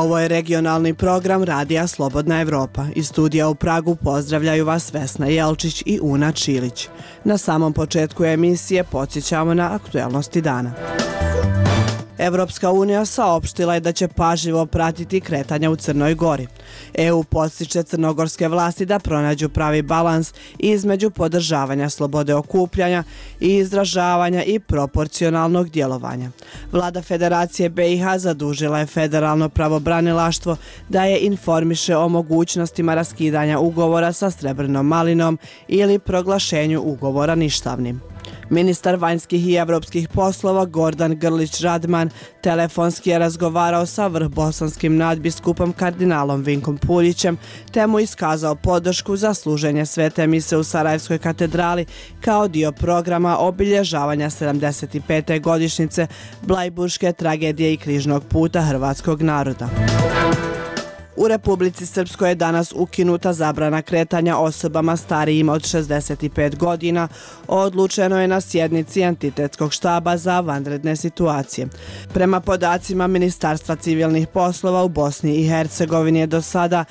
Ovo je regionalni program Radija Slobodna Evropa. Iz studija u Pragu pozdravljaju vas Vesna Jelčić i Una Čilić. Na samom početku emisije podsjećamo na aktuelnosti dana. Evropska unija saopštila je da će pažljivo pratiti kretanja u Crnoj Gori. EU podstiče crnogorske vlasti da pronađu pravi balans između podržavanja slobode okupljanja i izražavanja i proporcionalnog djelovanja. Vlada Federacije BiH zadužila je federalno pravobranilaštvo da je informiše o mogućnostima raskidanja ugovora sa Srebrnom Malinom ili proglašenju ugovora ništavnim. Ministar vanjskih i evropskih poslova Gordan Grlić Radman telefonski je razgovarao sa vrhbosanskim nadbiskupom kardinalom Vinkom Puljićem te mu iskazao podršku za služenje svete mise u Sarajevskoj katedrali kao dio programa obilježavanja 75. godišnjice Blajburške tragedije i križnog puta hrvatskog naroda. U Republici Srpskoj je danas ukinuta zabrana kretanja osobama starijima od 65 godina, odlučeno je na sjednici Entitetskog štaba za vanredne situacije. Prema podacima Ministarstva civilnih poslova u Bosni i Hercegovini je do sada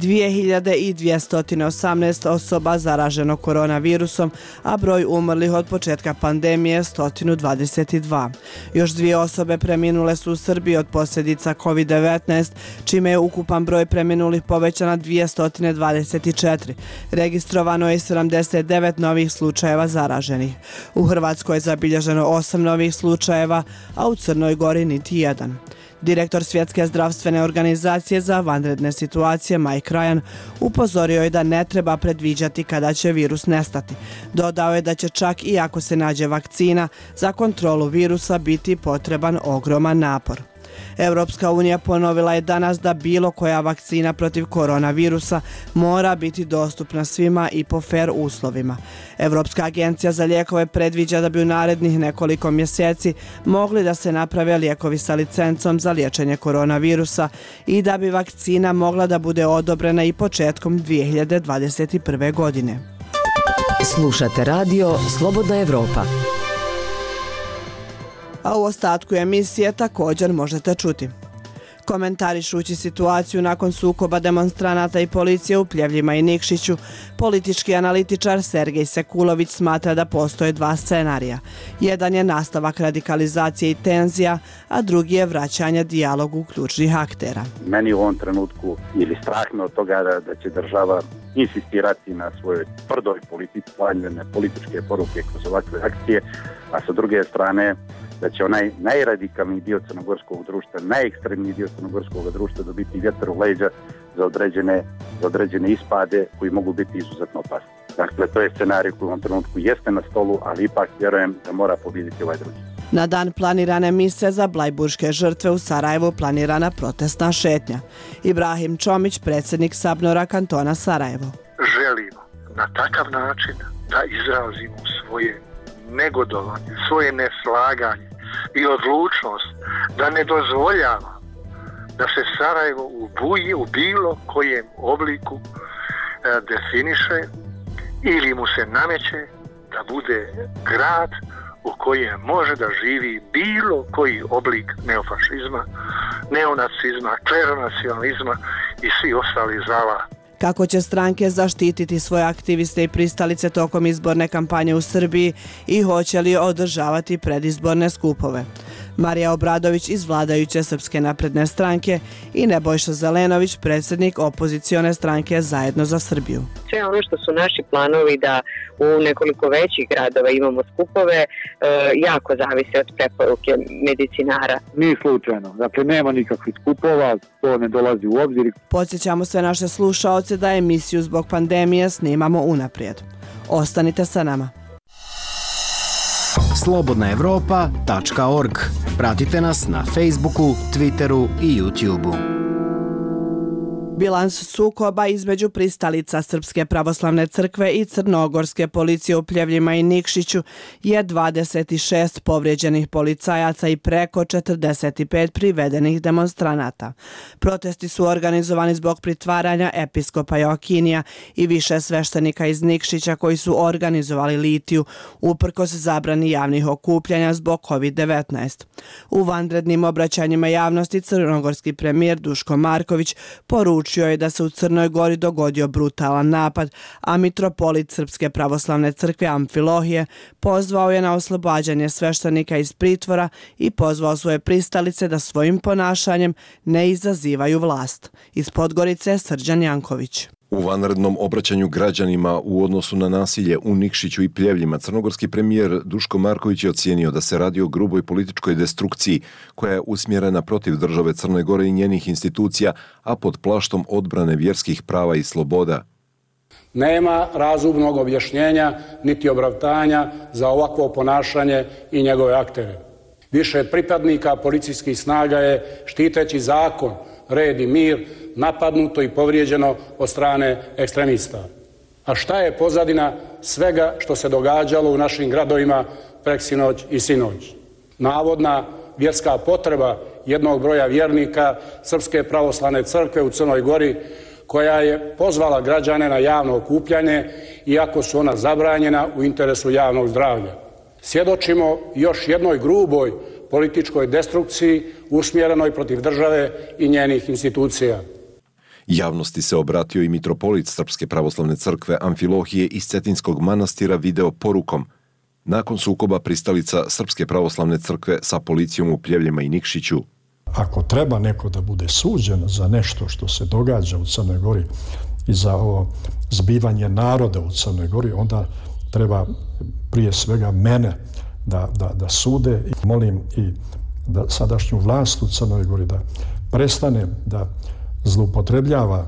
2218 osoba zaraženo koronavirusom, a broj umrlih od početka pandemije je 122. Još 2 osobe preminule su u Srbiji od posljedica COVID-19, čime je ukupan broj preminulih povećan na 224. Registrovano je 79 novih slučajeva zaraženih. U Hrvatskoj je zabilježeno 8 novih slučajeva, a u Crnoj Gori niti jedan. Direktor Svjetske zdravstvene organizacije za vanredne situacije Mike Ryan upozorio je da ne treba predviđati kada će virus nestati. Dodao je da će čak i ako se nađe vakcina, za kontrolu virusa biti potreban ogroman napor. Europska unija ponovila je danas da bilo koja vakcina protiv koronavirusa mora biti dostupna svima i po fer uslovima. Europska agencija za lijekove predviđa da bi u narednih nekoliko mjeseci mogli da se naprave lijekovi sa licencom za liječenje koronavirusa i da bi vakcina mogla da bude odobrena i početkom 2021. godine. Slušate radio Slobodna Evropa. A u ostatku emisije također možete čuti. Komentarišući situaciju nakon sukoba demonstranata i policije u Pljevljima i Nikšiću, politički analitičar Sergej Sekulović smatra da postoje 2 scenarija. Jedan je nastavak radikalizacije i tenzija, a drugi je vraćanje dijalogu ključnih aktera. Meni u ovom trenutku ili strah me od toga da će država insistirati na svojoj tvrdoj političke poruke kroz ovakve akcije, a sa druge strane da će onaj najradikalniji dio crnogorskog društva, najekstremniji dio crnogorskog društva dobiti vjetar u leđa za određene ispade koji mogu biti izuzetno opasni. Dakle, to je scenarij koji u ovom trenutku jeste na stolu, ali ipak vjerujem da mora pobijediti ovaj drugi. Na dan planirane mise za blajburške žrtve u Sarajevu planirana protestna šetnja. Ibrahim Čomić, predsjednik Sabnora kantona Sarajevo. Želimo na takav način da izrazimo svoje negodovanje, svoje neslaganje i odlučnost da ne dozvoljava da se Sarajevo u bilo kojem obliku definiše ili mu se nameće da bude grad u kojem može da živi bilo koji oblik neofašizma, neonacizma, kleronacionalizma i svih ostalih zala. Kako će stranke zaštititi svoje aktiviste i pristalice tokom izborne kampanje u Srbiji i hoće li održavati predizborne skupove? Marija Obradović iz vladajuće Srpske napredne stranke i Nebojša Zelenović, predsjednik opozicione stranke Zajedno za Srbiju. Sve ono što su naši planovi da u nekoliko većih gradova imamo skupove jako zavise od preporuke medicinara. Nije slučajno, dakle nema nikakvih skupova, to ne dolazi u obzir. Podsjećamo sve naše slušaoce da emisiju zbog pandemije snimamo unaprijed. Ostanite sa nama. slobodnaevropa.org. Pratite nas na Facebooku, Twitteru i YouTubeu. Bilans sukoba između pristalica Srpske pravoslavne crkve i Crnogorske policije u Pljevljima i Nikšiću je 26 povrijeđenih policajaca i preko 45 privedenih demonstranata. Protesti su organizovani zbog pritvaranja episkopa Joakinija i više sveštenika iz Nikšića koji su organizovali litiju uprkos zabrani javnih okupljanja zbog COVID-19. U vanrednim obraćanjima javnosti crnogorski premijer Duško Marković poručio je da se u Crnoj Gori dogodio brutalan napad, a mitropolit Srpske pravoslavne crkve Amfilohije pozvao je na oslobađanje sveštenika iz pritvora i pozvao svoje pristalice da svojim ponašanjem ne izazivaju vlast. Iz Podgorice Srđan Janković. U vanrednom obraćanju građanima u odnosu na nasilje u Nikšiću i Pljevljima, crnogorski premijer Duško Marković je ocijenio da se radi o gruboj političkoj destrukciji koja je usmjerena protiv države Crne Gore i njenih institucija, a pod plaštom odbrane vjerskih prava i sloboda. Nema razumnog objašnjenja niti opravdanja za ovakvo ponašanje i njegove aktere. Više pripadnika policijskih snaga je, štiteći zakon, red i mir, napadnuto i povrijeđeno od strane ekstremista. A šta je pozadina svega što se događalo u našim gradovima preksinoć i sinoć? Navodna vjerska potreba jednog broja vjernika Srpske pravoslavne crkve u Crnoj Gori, koja je pozvala građane na javno okupljanje, iako su ona zabranjena u interesu javnog zdravlja. Svjedočimo još jednoj gruboj političkoj destrukciji usmjerenoj protiv države i njenih institucija. Javnosti se obratio i mitropolit Srpske pravoslavne crkve Amfilohije iz Cetinskog manastira video porukom. Nakon sukoba pristalica Srpske pravoslavne crkve sa policijom u Pljevljima i Nikšiću. Ako treba neko da bude suđen za nešto što se događa u Crnoj Gori i za ovo zbivanje naroda u Crnoj Gori, onda treba prije svega mene da sude. I molim i da sadašnju vlast u Crnoj Gori da prestane da zloupotrebljava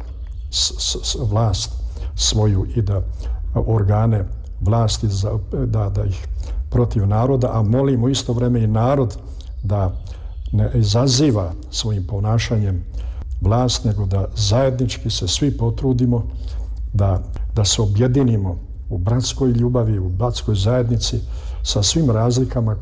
vlast svoju i da organe vlasti da ih protiv naroda, a molimo isto vreme i narod da ne izaziva svojim ponašanjem vlast, nego da zajednički se svi potrudimo da se objedinimo u bratskoj ljubavi, u bratskoj zajednici sa svim razlikama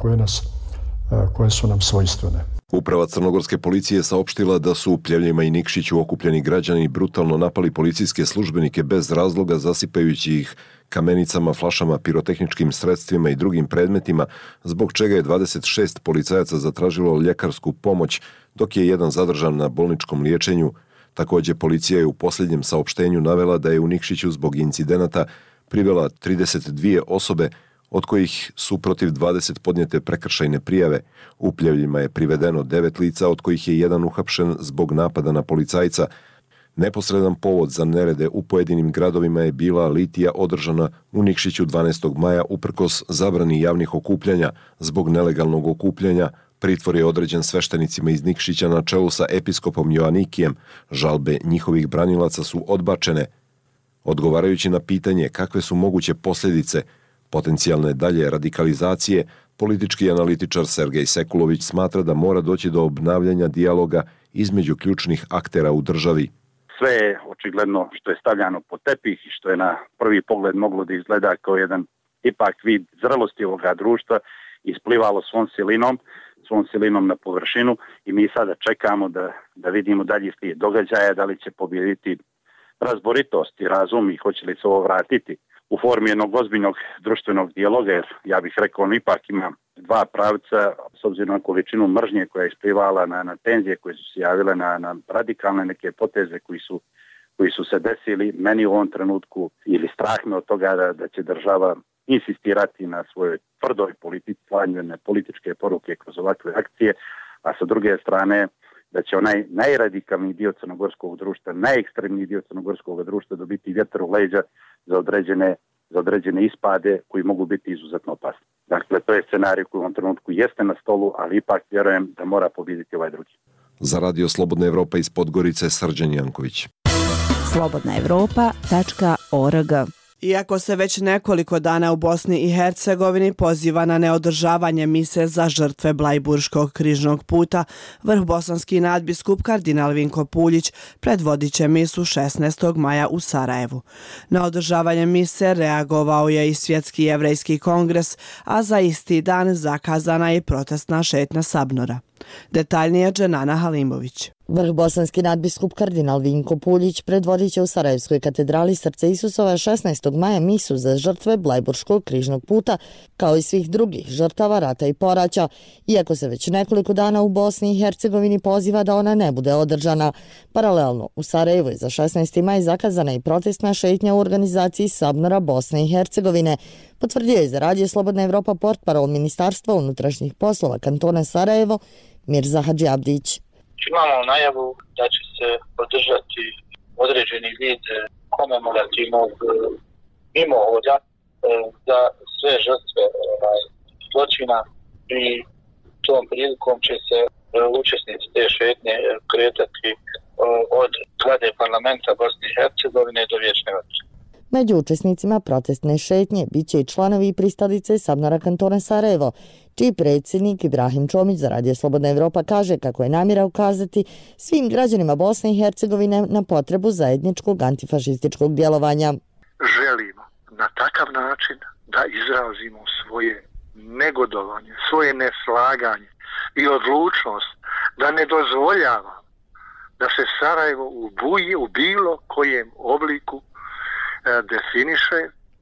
koje su nam svojstvene. Uprava crnogorske policije saopštila da su u Pljevljima i Nikšiću okupljeni građani brutalno napali policijske službenike bez razloga, zasipajući ih kamenicama, flašama, pirotehničkim sredstvima i drugim predmetima, zbog čega je 26 policajaca zatražilo ljekarsku pomoć, dok je jedan zadržan na bolničkom liječenju. Također, policija je u posljednjem saopštenju navela da je u Nikšiću zbog incidenata privela 32 osobe, od kojih su protiv 20 podnijete prekršajne prijave. U Pljevljima je privedeno 9 lica, od kojih je jedan uhapšen zbog napada na policajca. Neposredan povod za nerede u pojedinim gradovima je bila litija održana u Nikšiću 12. maja uprkos zabrani javnih okupljanja. Zbog nelegalnog okupljanja pritvor je određen sveštenicima iz Nikšića na čelu sa episkopom Joanikijem. Žalbe njihovih branilaca su odbačene. Odgovarajući na pitanje kakve su moguće posljedice potencijalne dalje radikalizacije, politički analitičar Sergej Sekulović smatra da mora doći do obnavljanja dijaloga između ključnih aktera u državi. Sve je očigledno što je stavljano pod tepih i što je na prvi pogled moglo da izgleda kao jedan ipak vid zrelosti ovoga društva isplivalo svom silinom na površinu i mi sada čekamo da vidimo dalje slijed događaja, da li će pobijediti razboritost i razum i hoće li se ovo vratiti u formi jednog ozbiljnog društvenog dijaloga, jer ja bih rekao on ipak ima dva pravca s obzirom na količinu mržnje koja je isplivala na tenzije koje su se javile na radikalne neke poteze koji su se desili. Meni u ovom trenutku ili strah me od toga da će država insistirati na svojoj tvrdoj politici, slanjene političke poruke kroz ovakve akcije, a sa druge strane da će onaj najradikalniji dio crnogorskog društva, najekstremniji dio crnogorskog društva dobiti vjetar u leđa za određene ispade koji mogu biti izuzetno opasni. Dakle, to je scenarij koji u ovom trenutku jeste na stolu, ali ipak vjerujem da mora pobijediti ovaj drugi. Za Radio Slobodna Evropa iz Podgorice, Srđan Janković. slobodnaevropa.org. Iako se već nekoliko dana u Bosni i Hercegovini poziva na neodržavanje mise za žrtve Blajburškog križnog puta, vrhbosanski nadbiskup kardinal Vinko Puljić predvodit će misu 16. maja u Sarajevu. Na održavanje mise reagovao je i Svjetski jevrejski kongres, a za isti dan zakazana je protestna šetnja Sabnora. Detaljnije Dženana Halimović. Vrhbosanski nadbiskup kardinal Vinko Puljić predvodit će u Sarajevskoj katedrali Srce Isusova 16. maja misu za žrtve Blajburškog križnog puta, kao i svih drugih žrtava rata i poraća, iako se već nekoliko dana u Bosni i Hercegovini poziva da ona ne bude održana. Paralelno, u Sarajevu je za 16. maj zakazana i protestna šetnja u organizaciji Sabnora Bosne i Hercegovine, potvrdio je za Radio Slobodna Evropa portparol Ministarstva unutrašnjih poslova kantona Sarajevo Mirza Hadžiabdić. Imamo najavu da će se održati određeni vid komemorativnog mimohoda za sve žrtve zločina i tom prilikom će se učesnici te šetnje kretati od zgrade parlamenta Bosne i Hercegovine do Vječne vatre. Među učesnicima protestne šetnje bit će i članovi i pristalice Sabnora kantona Sarajevo, čiji predsjednik Ibrahim Čomić za Radio Slobodna Evropa kaže kako je namjera ukazati svim građanima Bosne i Hercegovine na potrebu zajedničkog antifašističkog djelovanja. Želimo na takav način da izrazimo svoje negodovanje, svoje neslaganje i odlučnost da ne dozvoljava da se Sarajevo u bilo kojem obliku definiše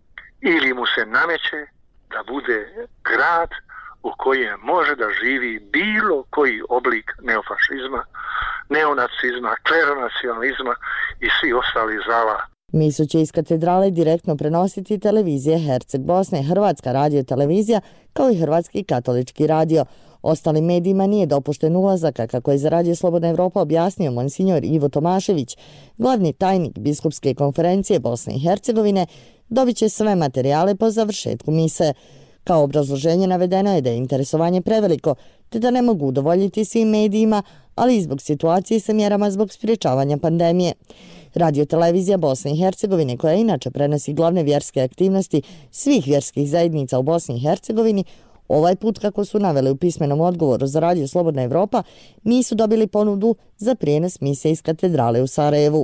ili mu se nameće da bude grad u kojem može da živi bilo koji oblik neofašizma, neonacizma, kleronacionalizma i svi ostali zala. Misu će iz katedrale direktno prenositi televizije Herceg Bosne, Hrvatska radio televizija, kao i Hrvatski katolički radio. Ostalim medijima nije dopušten ulazak, kako je za Radio Slobodna Evropa objasnio monsignor Ivo Tomašević, glavni tajnik Biskupske konferencije Bosne i Hercegovine, dobit će sve materijale po završetku mise. Kao obrazloženje navedeno je da je interesovanje preveliko, te da ne mogu udovoljiti svim medijima, ali i zbog situacije sa mjerama zbog spriječavanja pandemije. Radio televizija Bosne i Hercegovine, koja inače prenosi glavne vjerske aktivnosti svih vjerskih zajednica u Bosni i Hercegovini, ovaj put, kako su naveli u pismenom odgovoru za Radio Slobodna Evropa, nisu dobili ponudu za prijenos mise iz katedrale u Sarajevu.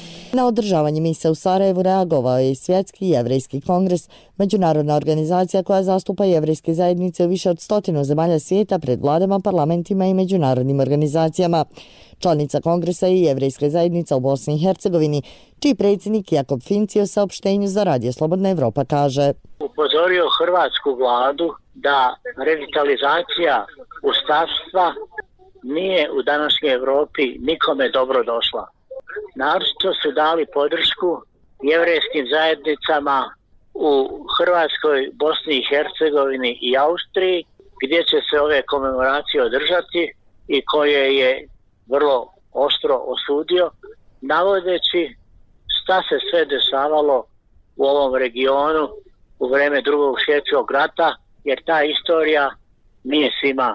Na održavanje mise u Sarajevu reagovao je i Svjetski jevrejski kongres, međunarodna organizacija koja zastupa jevrejske zajednice u više od 100 zemalja svijeta pred vladama, parlamentima i međunarodnim organizacijama. Članica kongresa i jevrejska zajednica u Bosni i Hercegovini, čiji predsjednik Jakob Finci u saopštenju za Radio Slobodna Evropa kaže: upozorio hrvatsku vladu da revitalizacija ustaštva nije u današnjoj Evropi nikome dobro došla. Naročito su dali podršku jevrejskim zajednicama u Hrvatskoj, Bosni i Hercegovini i Austriji, gdje će se ove komemoracije održati i koje je vrlo oštro osudio, navodeći šta se sve dešavalo u ovom regionu u vrijeme Drugog svjetskog rata, jer ta istorija nije svima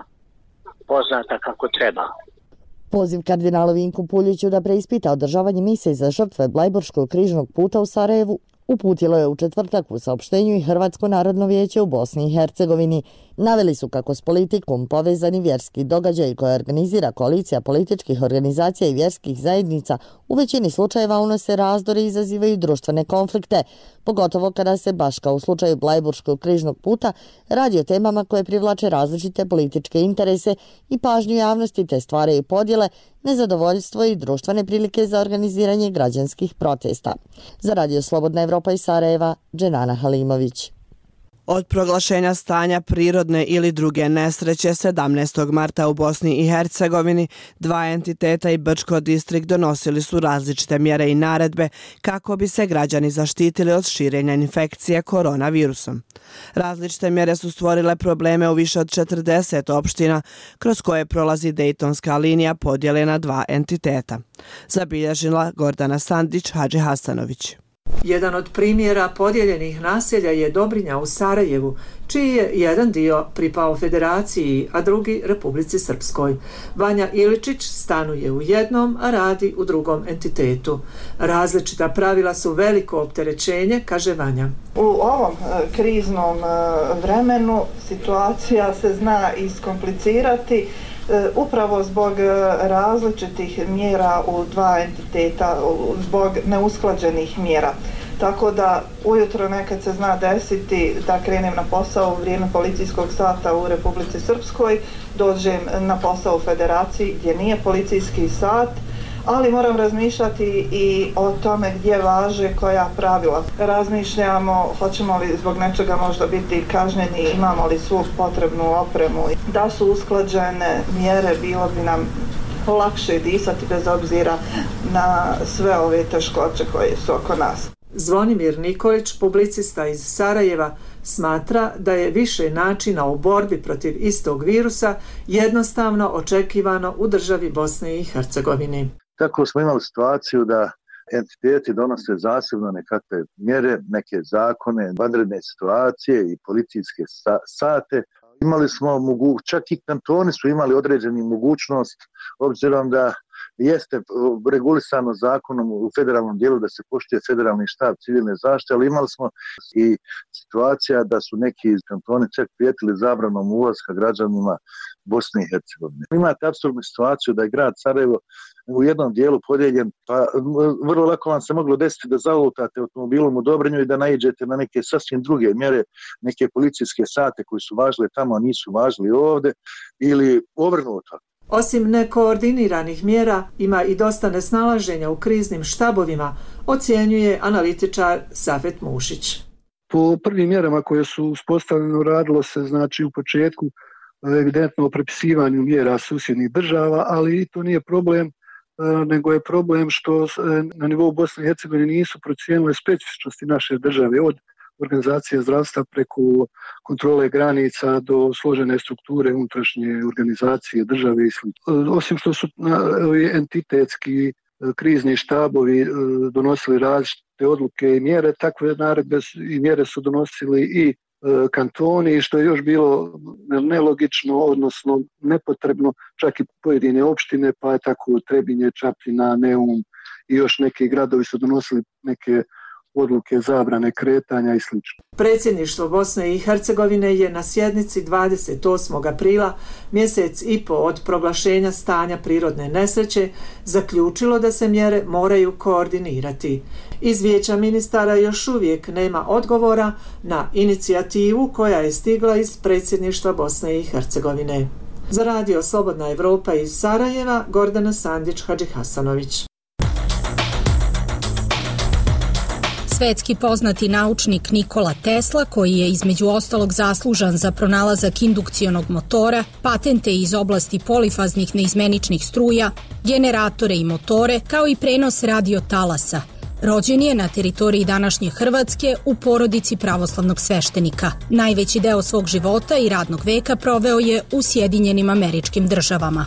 poznata kako treba. Poziv kardinalu Vinku Puljiću da preispita održavanje mise za žrtve Blajburškog križnog puta u Sarajevu uputilo je u četvrtak u saopštenju i Hrvatsko narodno vijeće u Bosni i Hercegovini. Naveli su kako s politikom povezani vjerski događaj koje organizira koalicija političkih organizacija i vjerskih zajednica u većini slučajeva unose razdore i izazivaju društvene konflikte, pogotovo kada se, baš kao u slučaju Blajburškog križnog puta, radi o temama koje privlače različite političke interese i pažnju javnosti te stvaraju podjele, nezadovoljstvo i društvene prilike za organiziranje građanskih protesta. Za Radio Slobodna Evropa iz Sarajeva, Dženana Halimović. Od proglašenja stanja prirodne ili druge nesreće 17. marta u Bosni i Hercegovini, dva entiteta i Brčko distrikt donosili su različite mjere i naredbe kako bi se građani zaštitili od širenja infekcije koronavirusom. Različite mjere su stvorile probleme u više od 40 opština, kroz koje prolazi Dejtonska linija podjele na dva entiteta. Zabilježila Gordana Sandić, Hadži Hasanović. Jedan od primjera podijeljenih naselja je Dobrinja u Sarajevu, čiji je jedan dio pripao Federaciji, a drugi Republici Srpskoj. Vanja Iličić stanuje u jednom, a radi u drugom entitetu. Različita pravila su veliko opterećenje, kaže Vanja. U ovom kriznom vremenu situacija se zna iskomplicirati upravo zbog različitih mjera u dva entiteta, zbog neusklađenih mjera. Tako da ujutro nekad se zna desiti da krenem na posao u vrijeme policijskog sata u Republici Srpskoj, dođem na posao u Federaciji gdje nije policijski sat, ali moram razmišljati i o tome gdje važe koja pravila. Razmišljamo hoćemo li zbog nečega možda biti kažnjeni, imamo li svu potrebnu opremu. Da su usklađene mjere, bilo bi nam lakše disati bez obzira na sve ove teškoće koje su oko nas. Zvonimir Nikolić, publicista iz Sarajeva, smatra da je više načina u borbi protiv istog virusa jednostavno očekivano u državi Bosne i Hercegovine. Tako smo imali situaciju da entiteti donose zasebno nekakve mjere, neke zakone, vanredne situacije i policijske sate. Imali smo čak i kantoni su imali određenu mogućnost, obzirom da jeste regulisano zakonom u federalnom dijelu da se poštuje federalni štab civilne zaštite, ali imali smo i situacija da su neki kantoni čak prijetili zabranom ulaska građanima Bosne i Hercegovine. Imate apsurdnu situaciju da je grad Sarajevo u jednom dijelu podijeljen, pa vrlo lako vam se moglo desiti da zalutate automobilom u Dobrinju i da naiđete na neke sasvim druge mjere, neke policijske sate koji su važile tamo, a nisu važili ovdje, ili obrnuto. Osim nekoordiniranih mjera, ima i dosta nesnalaženja u kriznim štabovima, ocjenjuje analitičar Safet Mušić. Po prvim mjerama koje su uspostavljene radilo se znači u početku evidentno o prepisivanju mjera susjednih država, ali to nije problem, nego je problem što na nivou Bosne i Hercegovine nisu procijenile specifičnosti naše države, od organizacije zdravstva preko kontrole granica do složene strukture unutrašnje organizacije države i sl. Osim što su entitetski krizni štabovi donosili različite odluke i mjere, takve naredbe i mjere su donosili i kantoni, što je još bilo nelogično, odnosno nepotrebno, čak i pojedine opštine, pa je tako Trebinje, Čapljina, Neum i još neki gradovi su donosili neke odluke zabrane kretanja i sl. Predsjedništvo Bosne i Hercegovine je na sjednici 28. aprila, mjesec i po od proglašenja stanja prirodne nesreće, zaključilo da se mjere moraju koordinirati. Iz Vijeća ministara još uvijek nema odgovora na inicijativu koja je stigla iz predsjedništva Bosne i Hercegovine. Za radio Slobodna Evropa iz Sarajeva, Gordana Sandić-Hadžihasanović. Svetski poznati naučnik Nikola Tesla, koji je između ostalog zaslužan za pronalazak indukcionog motora, patente iz oblasti polifaznih neizmeničnih struja, generatore i motore, kao i prenos radiotalasa, rođen je na teritoriji današnje Hrvatske u porodici pravoslavnog sveštenika. Najveći deo svog života i radnog veka proveo je u Sjedinjenim Američkim Državama.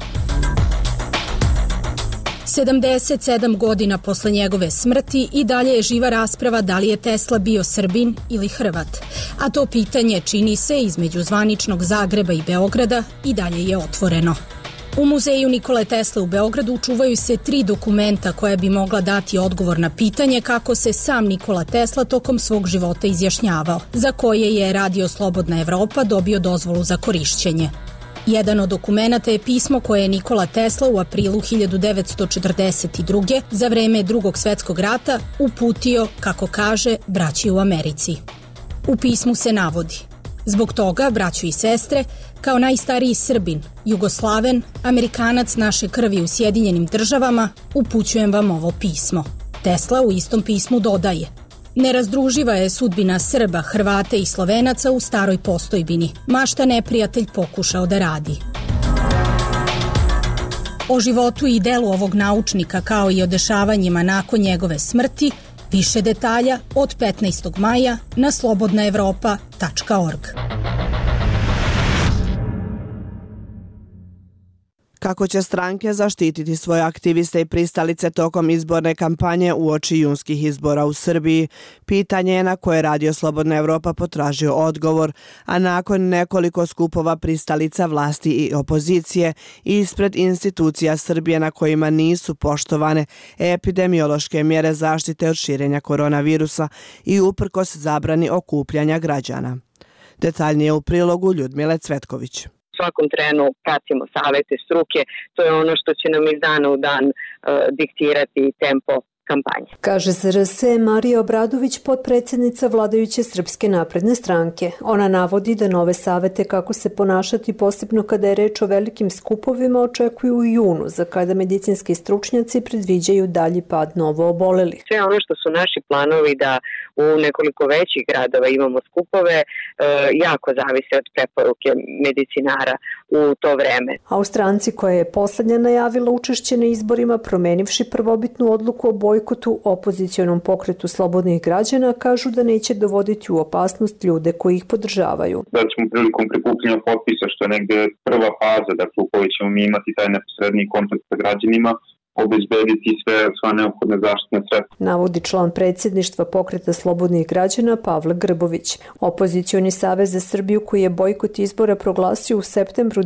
77 godina posle njegove smrti i dalje je živa rasprava da li je Tesla bio Srbin ili Hrvat, a to pitanje čini se između zvaničnog Zagreba i Beograda i dalje je otvoreno. U muzeju Nikole Tesle u Beogradu čuvaju se 3 dokumenta koja bi mogla dati odgovor na pitanje kako se sam Nikola Tesla tokom svog života izjašnjavao, za koje je Radio Slobodna Evropa dobio dozvolu za korišćenje. Jedan od dokumenata je pismo koje je Nikola Tesla u aprilu 1942. za vreme Drugog svjetskog rata uputio, kako kaže, braći u Americi. U pismu se navodi: zbog toga, braćo i sestre, kao najstariji Srbin, Jugoslaven, Amerikanac naše krvi u Sjedinjenim Državama, upućujem vam ovo pismo. Tesla u istom pismu dodaje: nerazdruživa je sudbina Srba, Hrvata i Slovenaca u staroj postojbini, ma šta neprijatelj pokušao da radi. O životu i delu ovog naučnika, kao i o dešavanjima nakon njegove smrti, više detalja od 15. maja na slobodnaevropa.org. Kako će stranke zaštititi svoje aktiviste i pristalice tokom izborne kampanje uoči junskih izbora u Srbiji? Pitanje je na koje Radio Slobodna Evropa potražio odgovor, a nakon nekoliko skupova pristalica vlasti i opozicije ispred institucija Srbije na kojima nisu poštovane epidemiološke mjere zaštite od širenja koronavirusa i uprkos zabrani okupljanja građana. Detaljnije u prilogu Ljudmile Cvetković. U svakom trenu pratimo savete struke, to je ono što će nam iz dana u dan diktirati tempo kampanje. Kaže ZRS Marija Obradović, potpredsjednica vladajuće Srpske napredne stranke. Ona navodi da nove savete kako se ponašati, posebno kada je reč o velikim skupovima, očekuju u junu, za kada medicinski stručnjaci predviđaju dalji pad novo obolelih. Sve ono što su naši planovi da u nekoliko većih gradova imamo skupove, jako zavise od preporuke medicinara u to vreme. A u stranci koja je poslednja najavila učešće na izborima, promenivši prvobitnu odluku o bojkotu opozicionom pokretu slobodnih građana, kažu da neće dovoditi u opasnost ljude koji ih podržavaju. Da ćemo prilikom prikupljanja potpisa, što je negde prva faza, dakle u kojoj ćemo mi imati taj neposredni kontakt sa građanima, obezbediti sva neophodne zaštitne sredstva. Navodi član predsjedništva pokreta slobodnih građana Pavle Grbović. Opozicioni savez za Srbiju, koji je bojkot izbora proglasio u septembru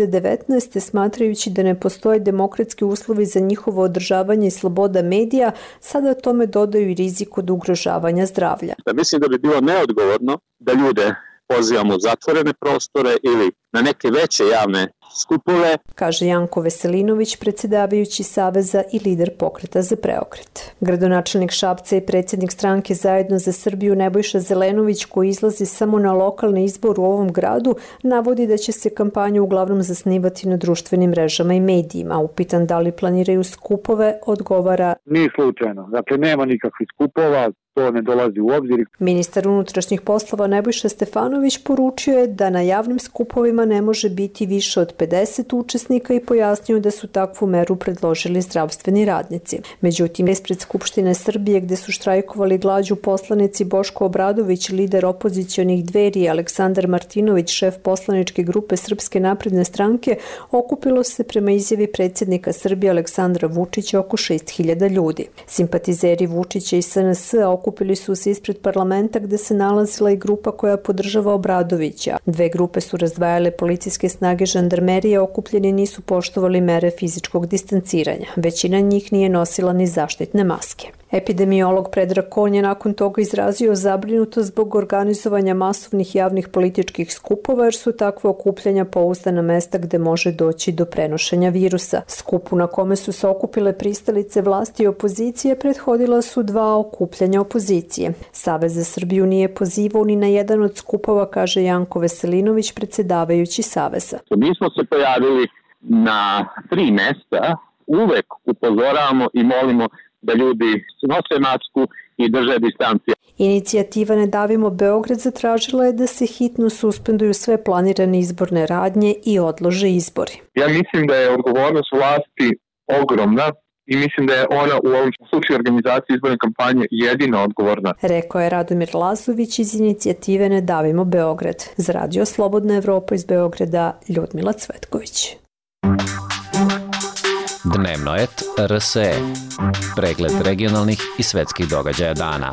2019. smatrajući da ne postoje demokratski uslovi za njihovo održavanje i sloboda medija, sada tome dodaju i rizik od ugrožavanja zdravlja. Mislim da bi bilo neodgovorno da ljude pozivamo u zatvorene prostore ili na neke veće javne skupove, kaže Janko Veselinović, predsjedavajući Saveza i lider pokreta za preokret. Gradonačelnik Šapca i predsjednik stranke Zajedno za Srbiju Nebojša Zelenović, koji izlazi samo na lokalni izbor u ovom gradu, navodi da će se kampanja uglavnom zasnivati na društvenim mrežama i medijima. Upitan da li planiraju skupove, odgovara: Nije slučajno, dakle nema nikakvih skupova, to ne dolazi u obzir. Ministar unutrašnjih poslova Nebojša Stefanović poručio je da na javnim skupovima ne može biti više od 50 učesnika i pojasnio da su takvu meru predložili zdravstveni radnici. Međutim, ispred Skupštine Srbije, gde su štrajkovali glađu poslanici Boško Obradović, lider opozicionih Dveri, i Aleksandar Martinović, šef poslaničke grupe Srpske napredne stranke, okupilo se prema izjavi predsjednika Srbije Aleksandra Vučića oko 6.000 ljudi. Simpatizeri Vučića i SNS okupili su se ispred parlamenta, gde se nalazila i grupa koja podržava Obradovića. Dve grupe su razdvajale policijske snage žandarmerije, okupljeni nisu poštovali mere fizičkog distanciranja. Većina njih nije nosila ni zaštitne maske. Epidemiolog Predrag Kon je nakon toga izrazio zabrinutost zbog organizovanja masovnih javnih političkih skupova, jer su takve okupljanja pouzdana mesta gde može doći do prenošenja virusa. Skupu na kome su se okupile pristalice vlasti i opozicije prethodila su 2 okupljanja opozicije. Savez za Srbiju nije pozivao ni na jedan od skupova, kaže Janko Veselinović, predsjedavajući Saveza. Mi smo se pojavili na 3 mesta, uvek upozoravamo i molimo da ljudi nose masku i drže distancije. Inicijativa Ne davimo Beograd zatražila je da se hitno suspenduju sve planirane izborne radnje i odlože izbori. Ja mislim da je odgovornost vlasti ogromna i mislim da je ona u ovom slučaju organizacije izborne kampanje jedina odgovorna. Rekao je Radomir Lazović iz inicijative Ne davimo Beograd. Za Radio Slobodna Evropa iz Beograda, Ljudmila Cvetković. Dnevno et RSE. Pregled regionalnih i svetskih događaja dana.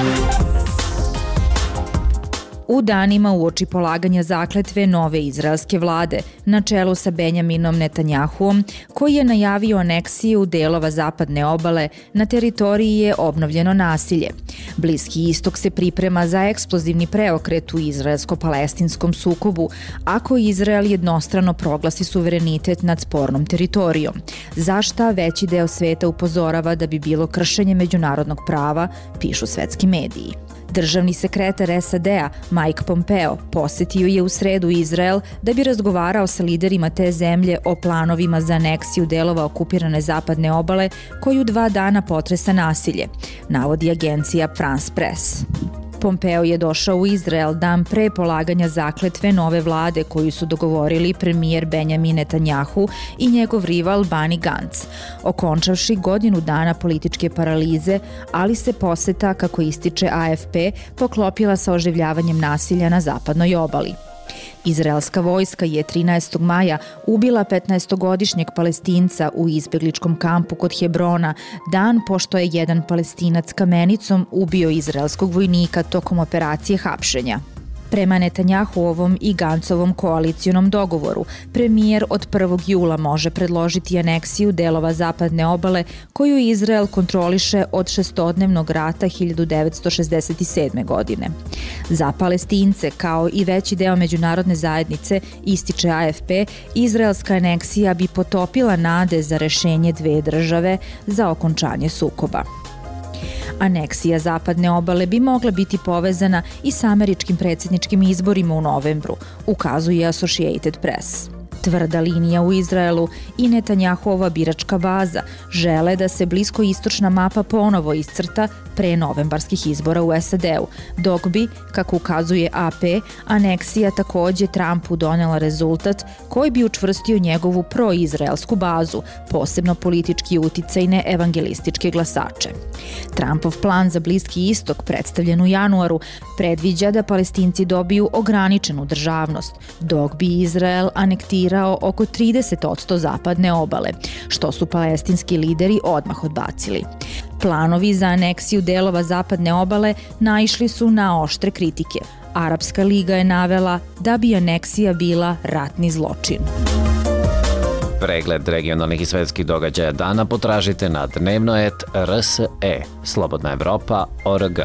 U danima uoči polaganja zakletve nove izraelske vlade, na čelu sa Benjaminom Netanjahuom, koji je najavio aneksiju delova zapadne obale, na teritoriji je obnovljeno nasilje. Bliski istok se priprema za eksplozivni preokret u izraelsko-palestinskom sukobu, ako Izrael jednostrano proglasi suverenitet nad spornom teritorijom. Za šta veći deo sveta upozorava da bi bilo kršenje međunarodnog prava, pišu svetski mediji. Državni sekretar SAD-a Mike Pompeo posetio je u sredu Izrael da bi razgovarao sa liderima te zemlje o planovima za aneksiju delova okupirane zapadne obale koju 2 dana potresa nasilje, navodi agencija France Press. Pompeo je došao u Izrael dan pre polaganja zakletve nove vlade koju su dogovorili premijer Benjamin Netanjahu i njegov rival Benny Gantz, okončavši godinu dana političke paralize, ali se poseta, kako ističe AFP, poklopila sa oživljavanjem nasilja na zapadnoj obali. Izraelska vojska je 13. maja ubila 15-godišnjeg Palestinca u izbjegličkom kampu kod Hebrona, dan pošto je jedan Palestinac kamenicom ubio izraelskog vojnika tokom operacije hapšenja. Prema Netanjahuovom i Gancovom koalicijonom dogovoru, premijer od 1. jula može predložiti aneksiju delova zapadne obale koju Izrael kontroliše od šestodnevnog rata 1967. godine. Za Palestince, kao i veći deo međunarodne zajednice, ističe AFP, izraelska aneksija bi potopila nade za rešenje dve države za okončanje sukoba. Aneksija zapadne obale bi mogla biti povezana i s američkim predsjedničkim izborima u novembru, ukazuje Associated Press. Tvrda linija u Izraelu i Netanjahuova biračka baza žele da se bliskoistočna mapa ponovo iscrta pre novembarskih izbora u SAD-u, dok bi, kako ukazuje AP, aneksija takođe Trumpu donela rezultat koji bi učvrstio njegovu proizraelsku bazu, posebno politički uticajne evangelističke glasače. Trumpov plan za Bliski istok, predstavljen u januaru, predviđa da Palestinci dobiju ograničenu državnost, dok bi Izrael anektirao oko 30% zapadne obale, što su palestinski lideri odmah odbacili. Planovi za aneksiju delova zapadne obale naišli su na oštre kritike. Arapska liga je navela da bi aneksija bila ratni zločin. Pregled regionalnih i svetskih događaja dana potražite na dnevnoet.rse, slobodnaevropa.org.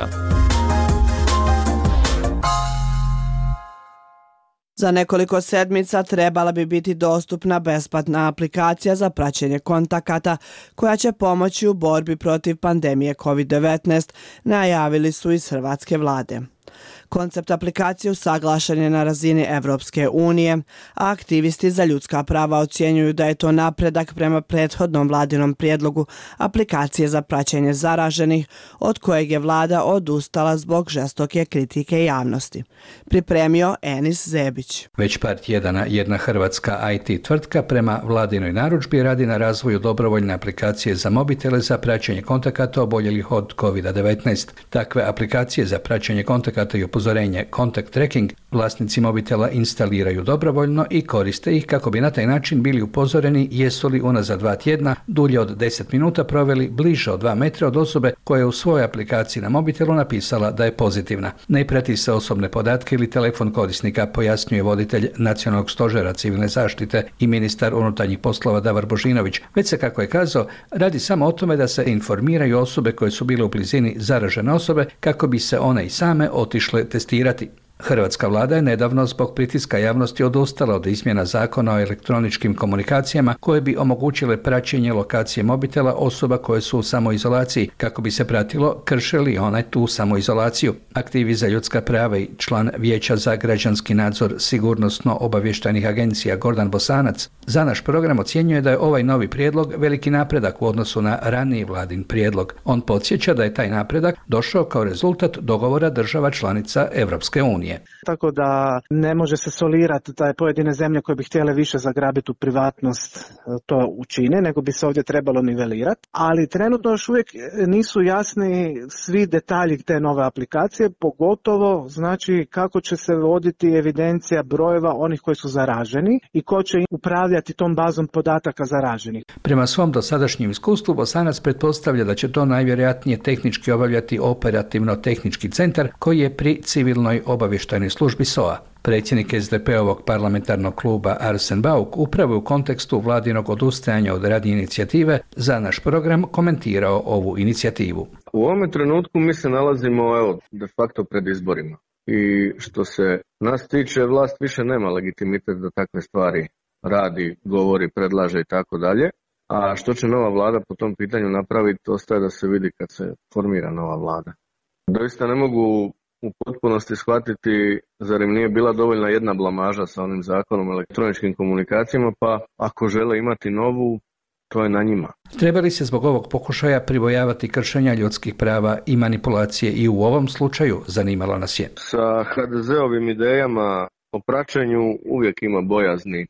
Za nekoliko sedmica trebala bi biti dostupna besplatna aplikacija za praćenje kontakata koja će pomoći u borbi protiv pandemije COVID-19, najavili su iz hrvatske vlade. Koncept aplikacije usaglašen je na razini Evropske unije, a aktivisti za ljudska prava ocjenjuju da je to napredak prema prethodnom vladinom prijedlogu aplikacije za praćenje zaraženih, od kojeg je vlada odustala zbog žestoke kritike javnosti. Pripremio Enis Zebić. Već par tjedana jedna hrvatska IT tvrtka prema vladinoj narudžbi radi na razvoju dobrovoljne aplikacije za mobitele za praćenje kontakata oboljelih od COVID-19. Takve aplikacije za praćenje kontakata i upozorenje Contact Tracking vlasnici mobitela instaliraju dobrovoljno i koriste ih kako bi na taj način bili upozoreni jesu li unazad 2 tjedna dulje od 10 minuta proveli bliže od 2 metra od osobe koja je u svojoj aplikaciji na mobitelu napisala da je pozitivna. Ne prati se osobne podatke ili telefon korisnika, pojasnjuje voditelj Nacionalnog stožera civilne zaštite i ministar unutarnjih poslova Davor Božinović, već se, kako je kazao, radi samo o tome da se informiraju osobe koje su bile u blizini zaražene osobe kako bi se one i same otišle testirati. Hrvatska vlada je nedavno zbog pritiska javnosti odustala od izmjena zakona o elektroničkim komunikacijama koje bi omogućile praćenje lokacije mobitela osoba koje su u samoizolaciji kako bi se pratilo krše li one tu samoizolaciju. Aktivi za ljudska prava i član Vijeća za građanski nadzor sigurnosno-obavještajnih agencija Gordan Bosanac za naš program ocjenjuje da je ovaj novi prijedlog veliki napredak u odnosu na raniji vladin prijedlog. On podsjeća da je taj napredak došao kao rezultat dogovora država članica Evropske unije. Tako da ne može se solirati da je pojedine zemlje koje bi htjele više zagrabiti u privatnost to učine, nego bi se ovdje trebalo nivelirati. Ali trenutno još uvijek nisu jasni svi detalji te nove aplikacije, pogotovo znači kako će se voditi evidencija brojeva onih koji su zaraženi i ko će upravljati tom bazom podataka zaraženih. Prema svom dosadašnjem iskustvu Bosanac pretpostavlja da će to najvjerojatnije tehnički obavljati operativno-tehnički centar koji je pri civilnoj obavještajnoj službi SOA. Predsjednik SDP-ovog parlamentarnog kluba Arsen Bauk upravo u kontekstu vladinog odustajanja od radnje inicijative za naš program komentirao ovu inicijativu. U ovome trenutku mi se nalazimo de facto pred izborima i što se nas tiče vlast više nema legitimitet da takve stvari radi, govori, predlaže i tako dalje. A što će nova vlada po tom pitanju napraviti, ostaje da se vidi kad se formira nova vlada. Doista ne mogu u potpunosti shvatiti zar im nije bila dovoljna jedna blamaža sa onim zakonom o elektroničkim komunikacijama, pa ako žele imati novu, to je na njima. Treba li se zbog ovog pokušaja pribojavati kršenja ljudskih prava i manipulacije i u ovom slučaju, zanimalo nas je. Sa HDZ-ovim idejama o praćenju uvijek ima bojazni,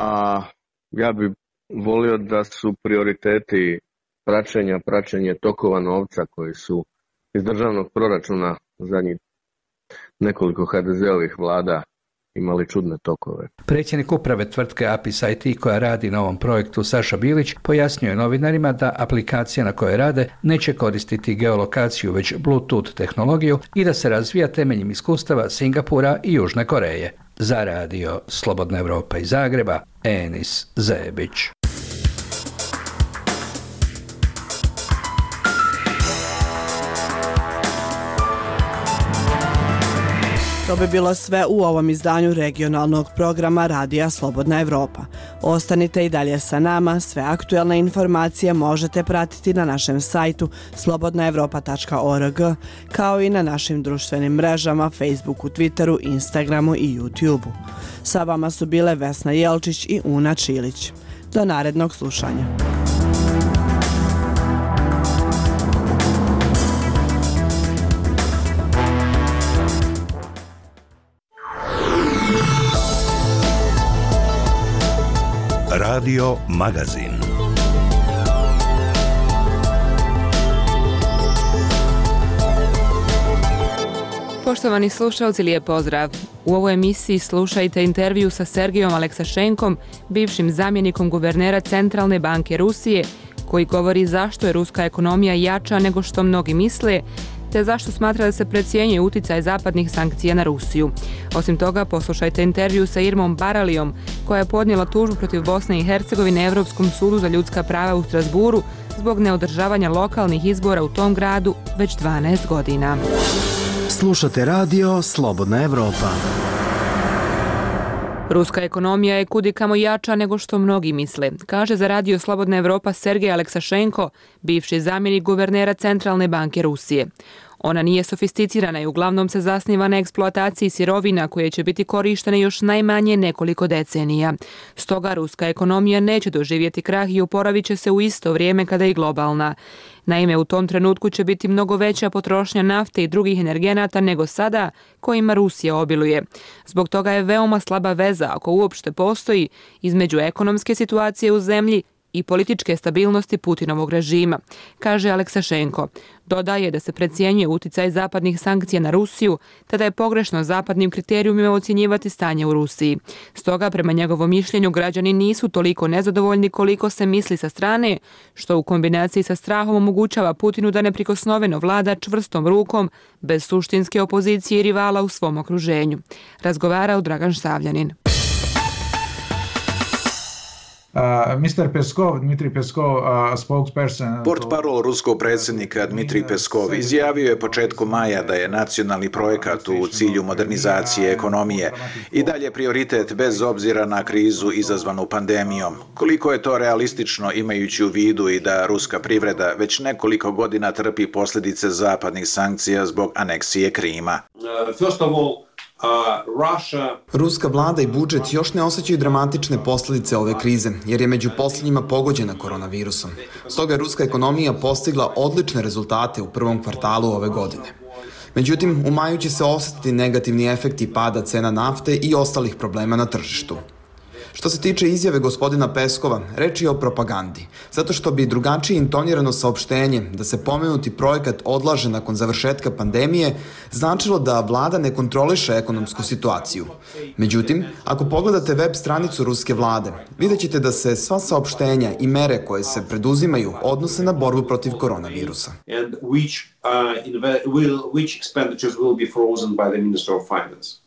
a ja bi volio da su prioriteti praćenje tokova novca koji su iz državnog proračuna zadnjih nekoliko HDZ-ovih vlada imali čudne tokove. Predsjednik uprave tvrtke Apis IT koja radi na ovom projektu Saša Bilić pojasnio je novinarima da aplikacija na kojoj rade neće koristiti geolokaciju već Bluetooth tehnologiju i da se razvija temeljem iskustava Singapura i Južne Koreje. Za radio Slobodna Evropa iz Zagreba, Enis Zebić. To bi bilo sve u ovom izdanju regionalnog programa Radija Slobodna Evropa. Ostanite i dalje sa nama, sve aktuelne informacije možete pratiti na našem sajtu slobodnaevropa.org, kao i na našim društvenim mrežama Facebooku, Twitteru, Instagramu i YouTubeu. Sa vama su bile Vesna Jelčić i Una Čilić. Do narednog slušanja. Radio Magazin. Poštovani slušalci, lijep pozdrav. U ovoj emisiji slušajte intervju sa Sergijom Aleksašenkom, bivšim zamjenikom guvernera Centralne banke Rusije, koji govori zašto je ruska ekonomija jača nego što mnogi misle, te zašto smatra da se precijenjuje uticaj zapadnih sankcija na Rusiju. Osim toga, poslušajte intervju sa Irmom Baralijom, koja je podnijela tužbu protiv Bosne i Hercegovine Evropskom sudu za ljudska prava u Strasburu zbog neodržavanja lokalnih izbora u tom gradu već 12 godina. Slušate radio Slobodna Evropa. Ruska ekonomija je kudikamo jača nego što mnogi misle, kaže za radio Slobodna Evropa Sergej Aleksašenko, bivši zamjenik guvernera Centralne banke Rusije. Ona nije sofisticirana i uglavnom se zasniva na eksploataciji sirovina koje će biti korištene još najmanje nekoliko decenija. Stoga ruska ekonomija neće doživjeti krah i oporavit će se u isto vrijeme kada i globalna. Naime, u tom trenutku će biti mnogo veća potrošnja nafte i drugih energenata nego sada kojima Rusija obiluje. Zbog toga je veoma slaba veza, ako uopšte postoji, između ekonomske situacije u zemlji i političke stabilnosti Putinovog režima, kaže Aleksašenko. Dodaje da se precijenjuje uticaj zapadnih sankcija na Rusiju, te da je pogrešno zapadnim kriterijumima ocjenjivati stanje u Rusiji. Stoga, prema njegovom mišljenju, građani nisu toliko nezadovoljni koliko se misli sa strane, što u kombinaciji sa strahom omogućava Putinu da neprikosnoveno vlada čvrstom rukom, bez suštinske opozicije i rivala u svom okruženju. Razgovarao Dragan Štavljanin. Mr. Peskov, Dmitrij Peskov, spokesperson... Portparol ruskog predsjednika Dmitrij Peskov izjavio je početkom maja da je nacionalni projekat u cilju modernizacije ekonomije i dalje prioritet bez obzira na krizu izazvanu pandemijom. Koliko je to realistično imajući u vidu i da ruska privreda već nekoliko godina trpi posljedice zapadnih sankcija zbog aneksije Krima? First of all, Ruska vlada i budžet još ne osjećaju dramatične posljedice ove krize, jer je među posljednjima pogođena koronavirusom. Stoga je ruska ekonomija postigla odlične rezultate u prvom kvartalu ove godine. Međutim, u maju će se osjetiti negativni efekti pada cena nafte i ostalih problema na tržištu. Što se tiče izjave gospodina Peskova, reč je o propagandi, zato što bi drugačije intonirano saopštenje da se pomenuti projekat odlaže nakon završetka pandemije značilo da vlada ne kontroliše ekonomsku situaciju. Međutim, ako pogledate web stranicu ruske vlade, vidjet ćete da se sva saopštenja i mere koje se preduzimaju odnose na borbu protiv koronavirusa. Which expenditures will be frozen by the Minister of Finance.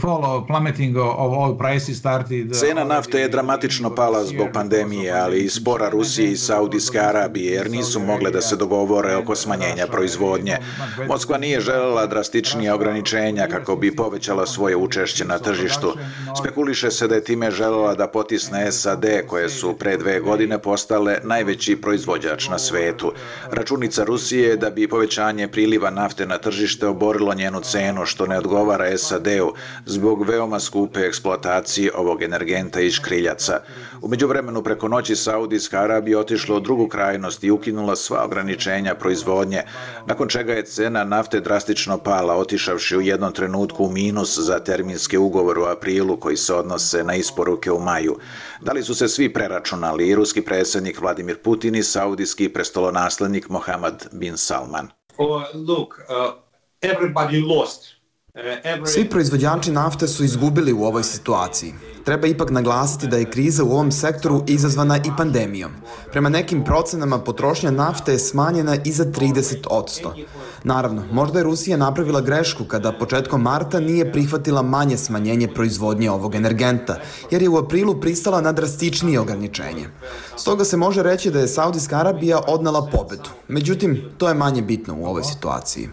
Cena nafte je dramatično pala zbog pandemije, ali i spora Rusije i Saudijske Arabije, jer nisu mogle da se dogovore oko smanjenja proizvodnje. Moskva nije željela drastičnije ograničenja kako bi povećala svoje učešće na tržištu. Spekuliše se da je time željela da potisne SAD, koje su pre 2 godine postale najveći proizvođač na svetu. Računica Rusije je da bi povećanje priliva nafte na tržište oborilo njenu cenu, što ne odgovara SAD-u, zbog veoma skupe eksploatacije ovog energenta iz škriljaca. U međuvremenu preko noći Saudijska Arabija otišla u drugu krajnost i ukinula sva ograničenja proizvodnje, nakon čega je cena nafte drastično pala, otišavši u jednom trenutku u minus za terminske ugovore u aprilu koji se odnose na isporuke u maju. Da li su se svi preračunali, i ruski predsjednik Vladimir Putin i saudijski prestolonaslednik Mohammed bin Salman? Everybody lost. Svi proizvođači nafte su izgubili u ovoj situaciji. Treba ipak naglasiti da je kriza u ovom sektoru izazvana i pandemijom. Prema nekim procenama potrošnja nafte je smanjena i za 30%. Naravno, možda je Rusija napravila grešku kada početkom marta nije prihvatila manje smanjenje proizvodnje ovog energenta, jer je u aprilu pristala na drastičnije ograničenje. Stoga se može reći da je Saudijska Arabija odnela pobedu. Međutim, to je manje bitno u ovoj situaciji.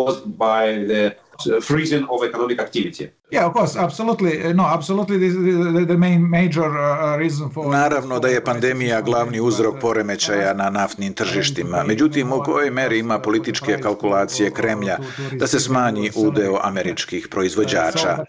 Freezing of economic activity. Yeah, of course, absolutely. No, absolutely the main major reason for... Naravno da je pandemija glavni uzrok poremećaja na naftnim tržištima. Međutim, u kojoj meri ima političke kalkulacije Kremlja da se smanji udeo američkih proizvođača?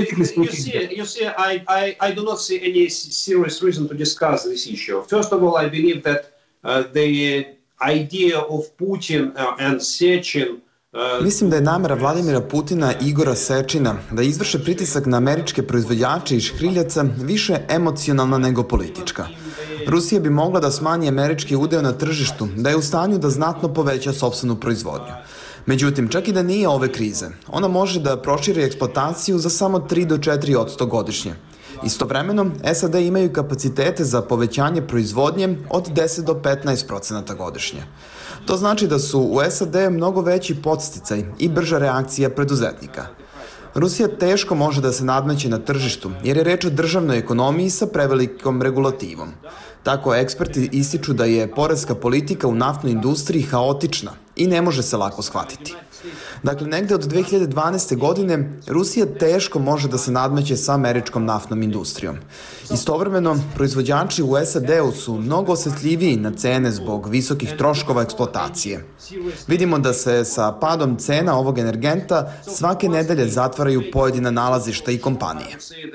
You see, I do not see any serious reason to discuss this issue. First of all, I believe that the idea of Putin and Sechin. Mislim da je namera Vladimira Putina i Igora Sečina da izvrše pritisak na američke proizvođače i škriljaca više emocionalna nego politička. Rusija bi mogla da smanji američki udeo na tržištu, da je u stanju da znatno poveća sopstvenu proizvodnju. Međutim, čak i da nije ove krize, ona može da proširi eksploataciju za samo 3 do 4% godišnje. Istovremeno, SAD imaju kapacitete za povećanje proizvodnje od 10 do 15% godišnje. To znači da su u SAD mnogo veći podsticaj i brža reakcija preduzetnika. Rusija teško može da se nadmeće na tržištu jer je reč o državnoj ekonomiji sa prevelikom regulativom. Tako eksperti ističu da je poreska politika u naftnoj industriji haotična i ne može se lako shvatiti. Dakle, negde od 2012. godine Rusija teško može da se nadmeće sa američkom naftnom industrijom. Istovremeno, proizvođači u SAD-u su mnogo osjetljiviji na cene zbog visokih troškova eksploatacije. Vidimo da se sa padom cena ovog energenta svake nedelje zatvaraju pojedina nalazišta i kompanije.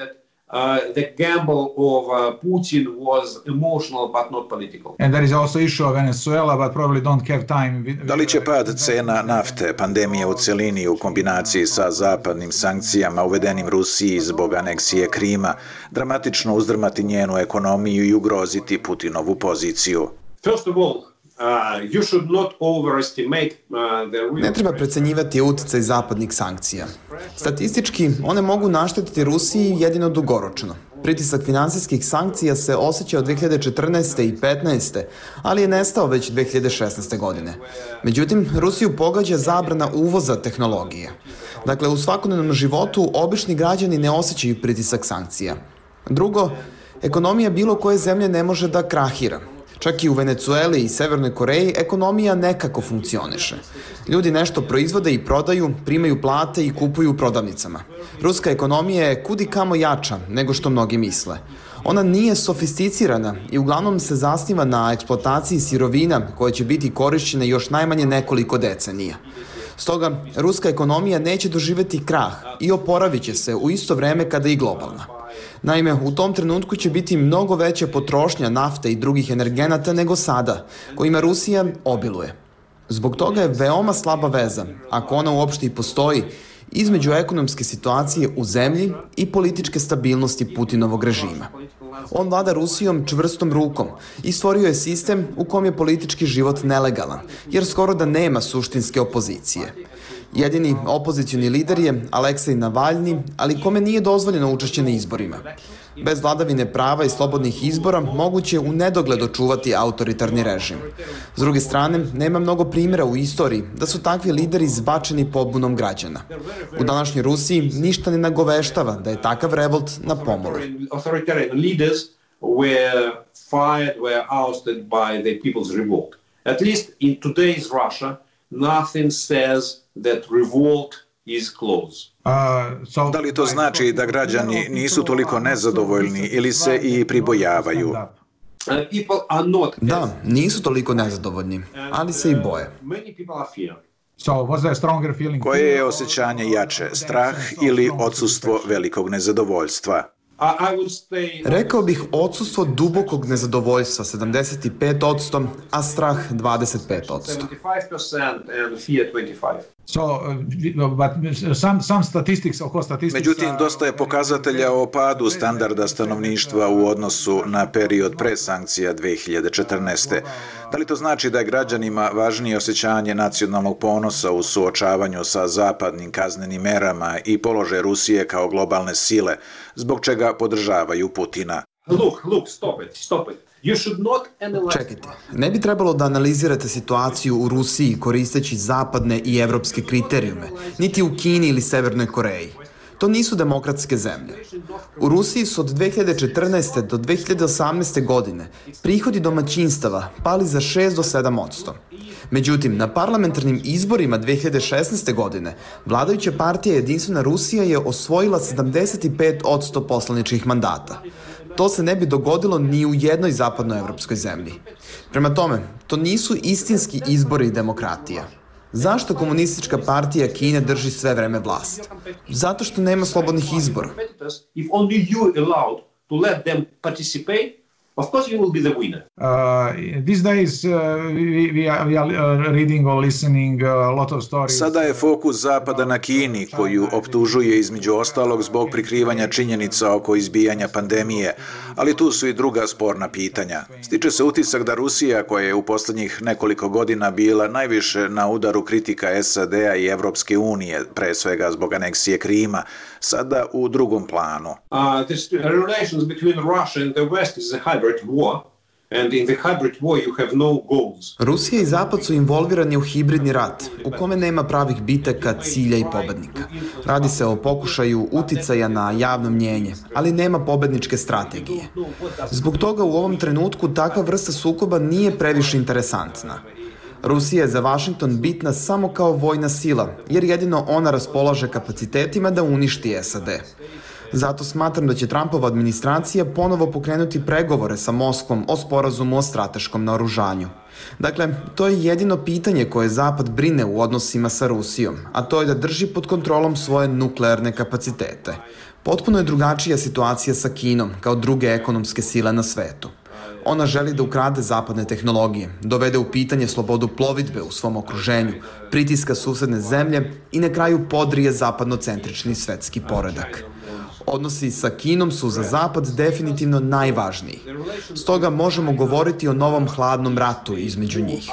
The gamble of Putin was emotional but not political. And there is also issue of Venezuela, but probably don't have time. Da li će pad cena nafte, pandemija u celini u kombinaciji sa zapadnim sankcijama uvedenim Rusiji zbog aneksije Krima dramatično uzdrmati njenu ekonomiju i ugroziti Putinovu poziciju? First of all, you should not overestimate the... Ne treba precenjivati uticaj zapadnih sankcija. Statistički, one mogu naštetiti Rusiji jedino dugoročno. Pritisak finansijskih sankcija se osjeća od 2014. i 2015. ali je nestao već 2016. godine. Međutim, Rusiju pogađa zabrana uvoza tehnologije. Dakle, u svakodnevnom životu obični građani ne osjećaju pritisak sankcija. Drugo, ekonomija bilo koje zemlje ne može da krahira. Čak i u Venecueli i Severnoj Koreji ekonomija nekako funkcioniše. Ljudi nešto proizvode i prodaju, primaju plate i kupuju u prodavnicama. Ruska ekonomija je kudi kamo jača nego što mnogi misle. Ona nije sofisticirana i uglavnom se zasniva na eksploataciji sirovina koje će biti korišćene još najmanje nekoliko decenija. Stoga, ruska ekonomija neće doživeti krah i oporavit će se u isto vreme kada i globalna. Naime, u tom trenutku će biti mnogo veća potrošnja nafte i drugih energenata nego sada, kojima Rusija obiluje. Zbog toga je veoma slaba veza, ako ona uopšte i postoji, između ekonomske situacije u zemlji i političke stabilnosti Putinovog režima. On vlada Rusijom čvrstom rukom i stvorio je sistem u kom je politički život nelegalan, jer skoro da nema suštinske opozicije. Jedini opozicioni lider je Aleksej Navalni, ali kome nije dozvoljeno učešće na izborima. Bez vladavine prava i slobodnih izbora moguće je u nedogled očuvati autoritarni režim. S druge strane, nema mnogo primjera u istoriji da su takvi lideri zbačeni pobunom građana. U današnjoj Rusiji ništa ne nagoveštava da je takav revolt na pomolu. At least in today's Russia, nothing says that revolt is close. Da li to znači da građani nisu toliko nezadovoljni ili se i pribojavaju? Da, nisu toliko nezadovoljni, ali se i boje. Koje je osjećanje jače, strah ili odsustvo velikog nezadovoljstva? Rekao bih odsustvo dubokog nezadovoljstva 75%, a strah 25%. Međutim, dosta je pokazatelja o padu standarda stanovništva u odnosu na period pre sankcija 2014. Da li to znači da je građanima važnije osjećanje nacionalnog ponosa u suočavanju sa zapadnim kaznenim merama i položaj Rusije kao globalne sile, zbog čega podržavaju Putina? Look, stop it. Čekajte, ne bi trebalo da analizirate situaciju u Rusiji koristeći zapadne i evropske kriterijume, niti u Kini ili Severnoj Koreji. To nisu demokratske zemlje. U Rusiji su od 2014. do 2018. godine prihodi domaćinstava pali za 6 do 7%. Međutim, na parlamentarnim izborima 2016. godine vladajuća partija Jedinstvena Rusija je osvojila 75% poslaničkih mandata. To se ne bi dogodilo ni u jednoj zapadnoevropskoj zemlji. Prema tome, to nisu istinski izbori i demokratija. Zašto komunistička partija Kine drži sve vreme vlast? Zato što nema slobodnih izbora. Of course you will be the winner. These days we are reading or listening a lot of stories. Sada je fokus Zapada na Kini, koju optužuje između ostalog zbog prikrivanja činjenica oko izbijanja pandemije, ali tu su i druga sporna pitanja. Stiče se utisak da Rusija, koja je u posljednjih nekoliko godina bila najviše na udaru kritika SAD-a i Evropske unije, pre svega zbog aneksije Krima, sada u drugom planu. This relations between Russia and the West is a hybrid war, and in the hybrid war you have no goals. Rusija i Zapad su involvirani u hibridni rat, u kome nema pravih bitaka, cilja i pobednika. Radi se o pokušaju uticaja na javno mnjenje, ali nema pobedničke strategije. Zbog toga u ovom trenutku takva vrsta sukoba nije previše interesantna. Rusija je za Vašington bitna samo kao vojna sila, jer jedino ona raspolaže kapacitetima da uništi SAD. Zato smatram da će Trumpova administracija ponovo pokrenuti pregovore sa Moskvom o sporazumu o strateškom naoružanju. Dakle, to je jedino pitanje koje Zapad brine u odnosima sa Rusijom, a to je da drži pod kontrolom svoje nuklearne kapacitete. Potpuno je drugačija situacija sa Kinom, kao druge ekonomske sile na svetu. Ona želi da ukrade zapadne tehnologije, dovede u pitanje slobodu plovidbe u svom okruženju, pritiska susedne zemlje i na kraju podrije zapadnocentrični svetski poredak. Odnosi sa Kinom su za Zapad definitivno najvažniji. Stoga možemo govoriti o novom hladnom ratu između njih.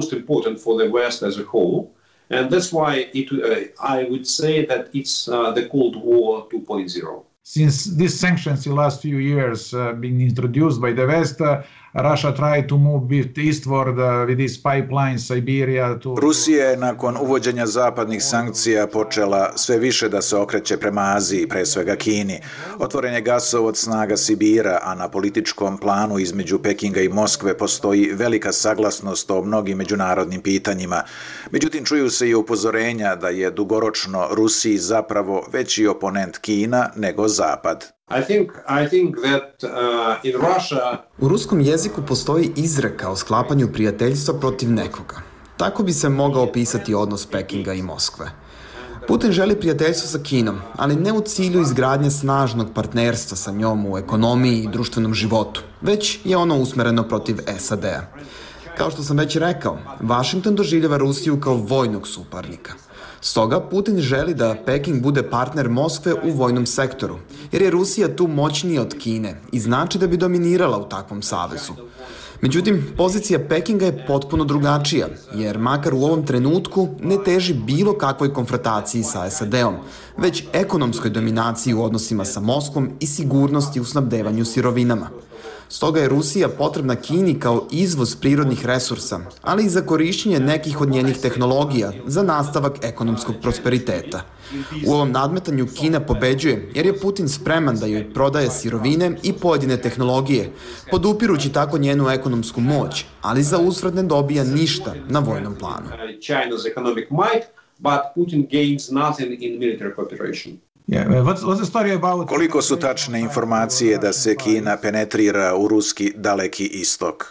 And that's why I would say that it's the Cold War 2.0. Since these sanctions in the last few years been introduced by the West, Russia tried to move eastward with these pipelines, Siberia to... Rusija je nakon uvođenja zapadnih sankcija počela sve više da se okreće prema Aziji, pre svega Kini. Otvoren je gasovod snaga Sibira, a na političkom planu između Pekinga i Moskve postoji velika saglasnost o mnogim međunarodnim pitanjima. Međutim, čuju se i upozorenja da je dugoročno Rusiji zapravo veći oponent Kina nego Zapad. I think that in Russia... U ruskom jeziku postoji izreka o sklapanju prijateljstva protiv nekoga. Tako bi se mogao opisati odnos Pekinga i Moskve. Putin želi prijateljstvo sa Kinom, ali ne u cilju izgradnje snažnog partnerstva sa njom u ekonomiji i društvenom životu, već je ono usmereno protiv SAD-a. Kao što sam već rekao, Vašington doživljava Rusiju kao vojnog suparnika. Stoga Putin želi da Peking bude partner Moskve u vojnom sektoru, jer je Rusija tu moćnija od Kine i znači da bi dominirala u takvom savezu. Međutim, pozicija Pekinga je potpuno drugačija, jer makar u ovom trenutku ne teži bilo kakvoj konfrontaciji sa SAD-om, već ekonomskoj dominaciji u odnosima sa Moskvom i sigurnosti u snabdevanju sirovinama. Stoga je Rusija potrebna Kini kao izvoz prirodnih resursa, ali i za korišćenje nekih od njenih tehnologija za nastavak ekonomskog prosperiteta. U ovom nadmetanju Kina pobeđuje jer je Putin spreman da joj prodaje sirovine i pojedine tehnologije, podupirući tako njenu ekonomsku moć, ali za uzvrat ne dobija ništa na vojnom planu. China's economic might, but Putin gains nothing in military cooperation. Koliko su tačne informacije da se Kina penetrira u ruski daleki istok?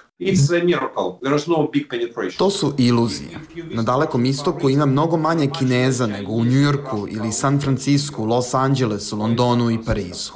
To su iluzije. Na Dalekom istoku ima mnogo manje Kineza nego u New Yorku ili San Francisku, Los Angelesu, Londonu i Parizu.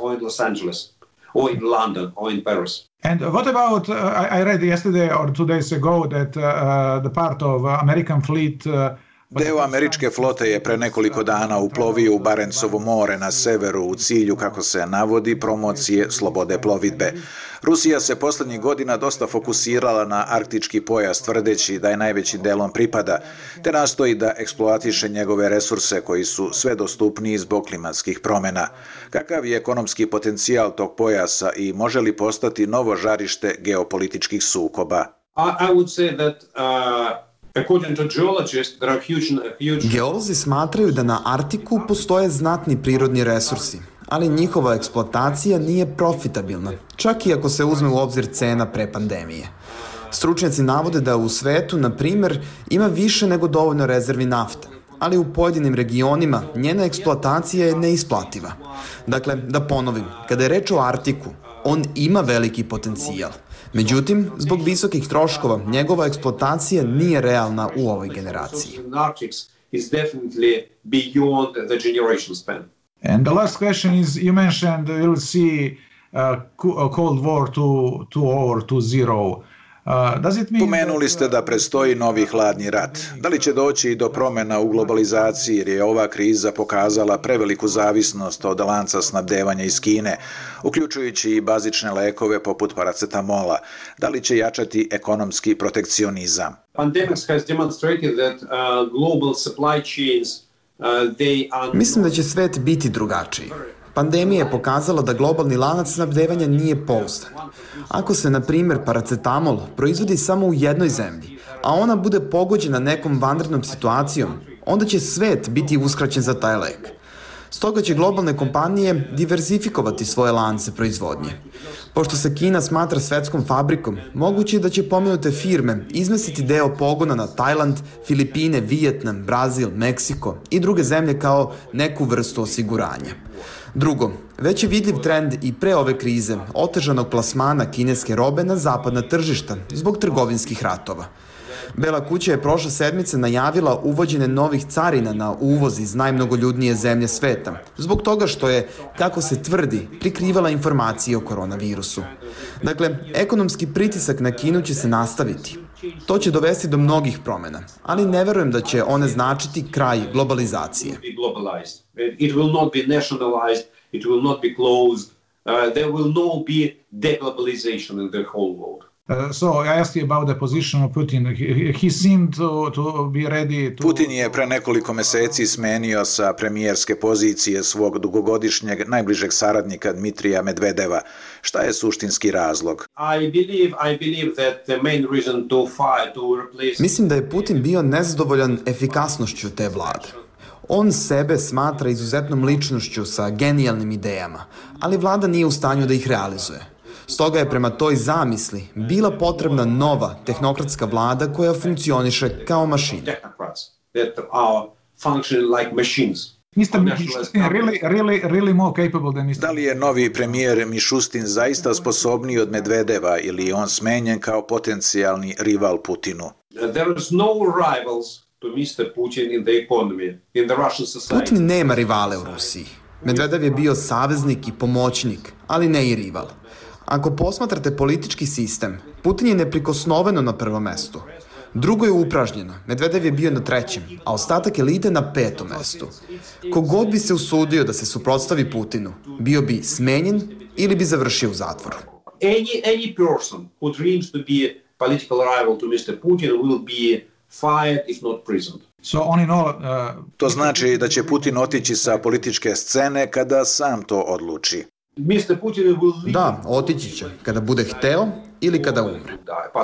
And what about, I read yesterday or 2 days ago that the part of American fleet Deo američke flote je pre nekoliko dana uplovio u Barencovo more na severu u cilju, kako se navodi, promocije slobode plovidbe. Rusija se poslednjih godina dosta fokusirala na arktički pojas, tvrdeći da je najvećim delom pripada, te nastoji da eksploatiše njegove resurse koji su sve dostupniji zbog klimatskih promena. Kakav je ekonomski potencijal tog pojasa i može li postati novo žarište geopolitičkih sukoba? I would say that according to geologists, there are huge... Geolozi smatraju da na Arktiku postoje znatni prirodni resursi, ali njihova eksploatacija nije profitabilna, čak i ako se uzme u obzir cena pre pandemije. Stručnjaci navode da u svetu, na primer, ima više nego dovoljno rezervi nafte, ali u pojedinim regionima njena eksploatacija je neisplativa. Dakle, da ponovim, kada je reč o Arktiku, on ima veliki potencijal. Međutim, zbog visokih troškova, njegova eksploatacija nije realna u ovoj generaciji. And the last question is, you mentioned you'll see Cold War 2.0 or 2.0. Pomenuli ste da predstoji novi hladni rat. Da li će doći i do promjena u globalizaciji jer je ova kriza pokazala preveliku zavisnost od lanca snabdevanja iz Kine, uključujući i bazične lekove poput paracetamola? Da li će jačati ekonomski protekcionizam? Mislim da će svet biti drugačiji. Pandemija je pokazala da globalni lanac snabdevanja nije pouzdan. Ako se, na primjer, paracetamol proizvodi samo u jednoj zemlji, a ona bude pogođena nekom vanrednom situacijom, onda će svet biti uskraćen za taj lek. Stoga će globalne kompanije diverzifikovati svoje lance proizvodnje. Pošto se Kina smatra svetskom fabrikom, moguće je da će pomenute firme izmestiti deo pogona na Tajland, Filipine, Vijetnam, Brazil, Meksiko i druge zemlje kao neku vrstu osiguranja. Drugo, već je vidljiv trend i pre ove krize otežanog plasmana kineske robe na zapadna tržišta zbog trgovinskih ratova. Bela kuća je prošle sedmice najavila uvođenje novih carina na uvoz iz najmnogoljudnije zemlje sveta, zbog toga što je, kako se tvrdi, prikrivala informacije o koronavirusu. Dakle, ekonomski pritisak na Kinu će se nastaviti. To će dovesti do mnogih promjena, ali ne verujem da će one značiti kraj globalizacije. It will not be nationalized, it will not be closed, there will not be deglobalization in the whole world. So I asked you about the position of Putin. He seemed to be ready to... Putin je pre nekoliko meseci smenio sa premijerske pozicije svog dugogodišnjeg najbližeg saradnika Dmitrija Medvedeva. Šta je suštinski razlog? I believe that the main reason to replace... Mislim da je Putin bio nezadovoljan efikasnošću te vlade. On sebe smatra izuzetnom ličnošću sa genijalnim idejama, ali vlada nije u stanju da ih realizuje. Stoga je prema toj zamisli bila potrebna nova tehnokratska vlada koja funkcioniše kao mašine. Da li je novi premijer Mišustin zaista sposobniji od Medvedeva ili je on smenjen kao potencijalni rival Putinu? Putin nema rivale u Rusiji. Medvedev je bio saveznik i pomoćnik, ali ne i rival. Ako posmatrate politički sistem, Putin je neprikosnoveno na prvom mestu. Drugo je upražnjeno, Medvedev je bio na trećem, a ostatak elite na petom mestu. Kogod bi se usudio da se suprotstavi Putinu, bio bi smenjen ili bi završio u zatvoru. Any person who dreams to be a political rival to Mr. Putin will be fired if not prisoned. To znači da će Putin otići sa političke scene kada sam to odluči. Da, otići će, kada bude hteo ili kada umre.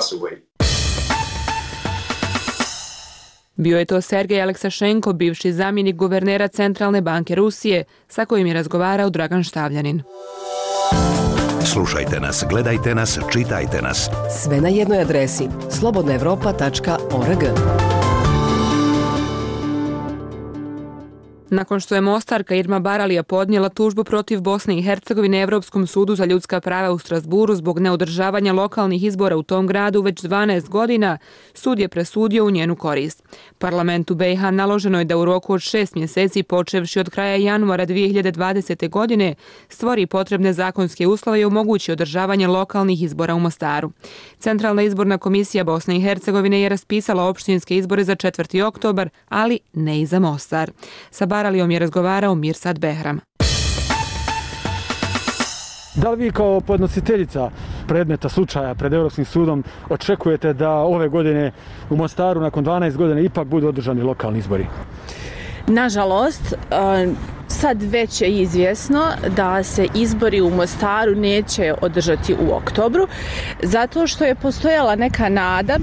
Bio je to Sergej Aleksašenko, bivši zamjenik guvernera Centralne banke Rusije, sa kojim je razgovarao Dragan Štavljanin. Slušajte nas, gledajte nas, čitajte nas. Sve na jednoj adresi slobodnaevropa.org. Nakon što je Mostarka Irma Baralija podnijela tužbu protiv Bosne i Hercegovine Evropskom sudu za ljudska prava u Strasburu zbog neodržavanja lokalnih izbora u tom gradu već 12 godina, sud je presudio u njenu korist. Parlamentu BiH naloženo je da u roku od 6 mjeseci, počevši od kraja januara 2020. godine, stvori potrebne zakonske uslove i omogući održavanje lokalnih izbora u Mostaru. Centralna izborna komisija Bosne i Hercegovine je raspisala opštinske izbore za 4. oktobar, ali ne i za Mostar. Sa Baralijom je razgovarao Mirsad Behram. Da li vi kao podnositeljica predmeta slučaja pred Europskim sudom očekujete da ove godine u Mostaru nakon 12 godina ipak budu održani lokalni izbori? Nažalost, sad već je izvjesno da se izbori u Mostaru neće održati u oktobru, zato što je postojala neka nada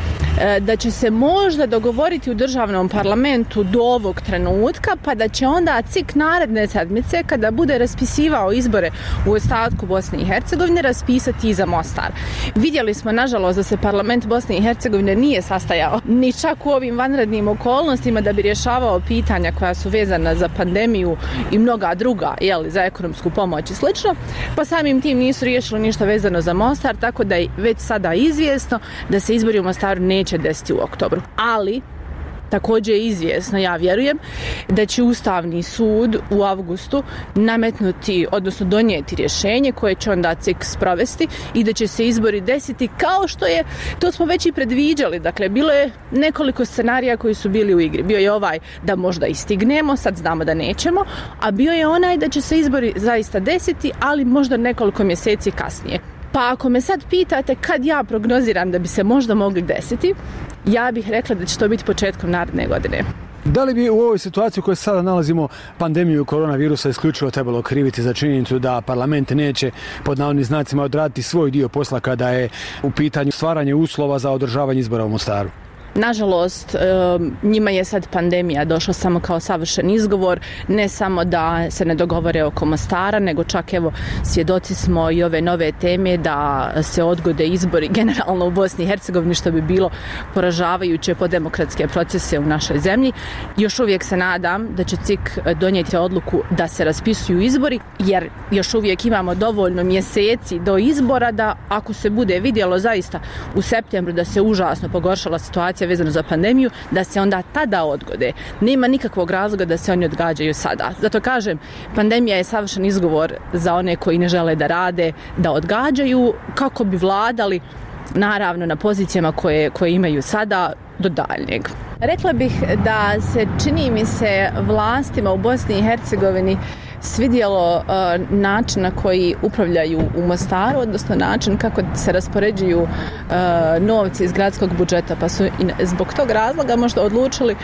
da će se možda dogovoriti u državnom parlamentu do ovog trenutka, pa da će onda CIK naredne sedmice, kada bude raspisivao izbore u ostatku Bosne i Hercegovine, raspisati i za Mostar. Vidjeli smo, nažalost, da se parlament Bosne i Hercegovine nije sastajao ni čak u ovim vanrednim okolnostima da bi rješavao pitanja koja su vezana za pandemiju i mnoga druga, za ekonomsku pomoć i slično, pa samim tim nisu riješili ništa vezano za Mostar, tako da je već sada izvjesno da se izbori u Mostaru neće desiti u oktobru. Ali također je izvjesno, ja vjerujem, da će Ustavni sud u avgustu nametnuti, odnosno donijeti rješenje koje će onda CIK sprovesti i da će se izbori desiti kao što je, to smo već i predviđali. Dakle, bilo je nekoliko scenarija koji su bili u igri. Bio je ovaj da možda i stignemo, sad znamo da nećemo, a bio je onaj da će se izbori zaista desiti, ali možda nekoliko mjeseci kasnije. Pa ako me sad pitate kad ja prognoziram da bi se možda mogli desiti, ja bih rekla da će to biti početkom naredne godine. Da li bi u ovoj situaciji u kojoj sada nalazimo pandemiju koronavirusa isključivo trebalo kriviti za činjenicu da parlament neće pod navodnim znacima odraditi svoj dio posla kada je u pitanju stvaranje uslova za održavanje izbora u Mostaru? Nažalost, njima je sad pandemija došla samo kao savršen izgovor, ne samo da se ne dogovore oko Mostara, nego čak svjedoci smo i ove nove teme da se odgode izbori generalno u Bosni i Hercegovini, što bi bilo poražavajuće po demokratske procese u našoj zemlji. Još uvijek se nadam da će CIK donijeti odluku da se raspisuju izbori, jer još uvijek imamo dovoljno mjeseci do izbora da ako se bude vidjelo zaista u septembru da se užasno pogoršala situacija vezano za pandemiju, da se onda tada odgode. Nema nikakvog razloga da se oni odgađaju sada. Zato kažem, pandemija je savršen izgovor za one koji ne žele da rade, da odgađaju kako bi vladali, naravno na pozicijama koje imaju sada do daljnjeg. Rekla bih da se, čini mi se, vlastima u Bosni i Hercegovini svidjelo način na koji upravljaju u Mostaru, odnosno način kako se raspoređuju novci iz gradskog budžeta, pa su zbog tog razloga možda odlučili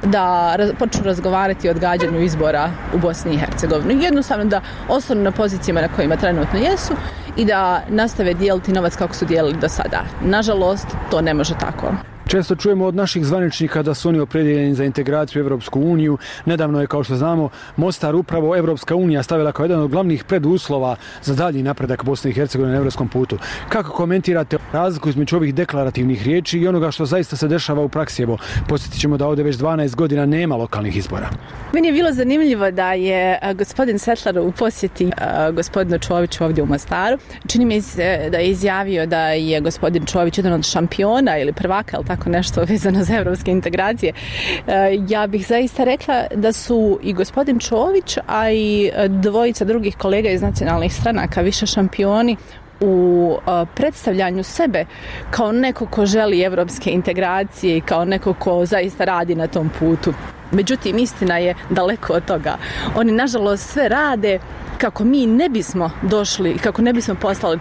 da počnu razgovarati o odgađanju izbora u Bosni i Hercegovini. Jednostavno da ostanu na pozicijama na kojima trenutno jesu i da nastave dijeliti novac kako su dijelili do sada. Nažalost, to ne može tako. Često čujemo od naših zvaničnika da su oni opredjeljeni za integraciju u Evropsku uniju. Nedavno je, kao što znamo, Mostar upravo Evropska unija stavila kao jedan od glavnih preduslova za dalji napredak Bosne i Hercegovine na evropskom putu. Kako komentirate razliku između ovih deklarativnih riječi i onoga što zaista se dešava u praksi? Evo, podsjetit ćemo da ovdje već 12 godina nema lokalnih izbora. Meni je bilo zanimljivo da je gospodin Setlar u posjeti gospodinu Čoviću ovdje u Mostaru. Čini mi se da je izjavio da je gospodin Čović jedan od šampiona ili prvaka, ali tako nešto vezano za evropske integracije. Ja bih zaista rekla da su i gospodin Čović, a i dvojica drugih kolega iz nacionalnih stranaka više šampioni u predstavljanju sebe kao neko ko želi evropske integracije i kao neko ko zaista radi na tom putu. Međutim, istina je daleko od toga. Oni, nažalost, sve rade kako mi ne bismo došli, kako ne bismo postali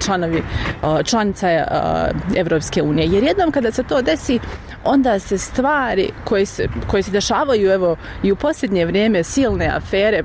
članica Evropske unije. Jer jednom kada se to desi, onda se stvari koje se dešavaju, evo, i u posljednje vrijeme, silne afere,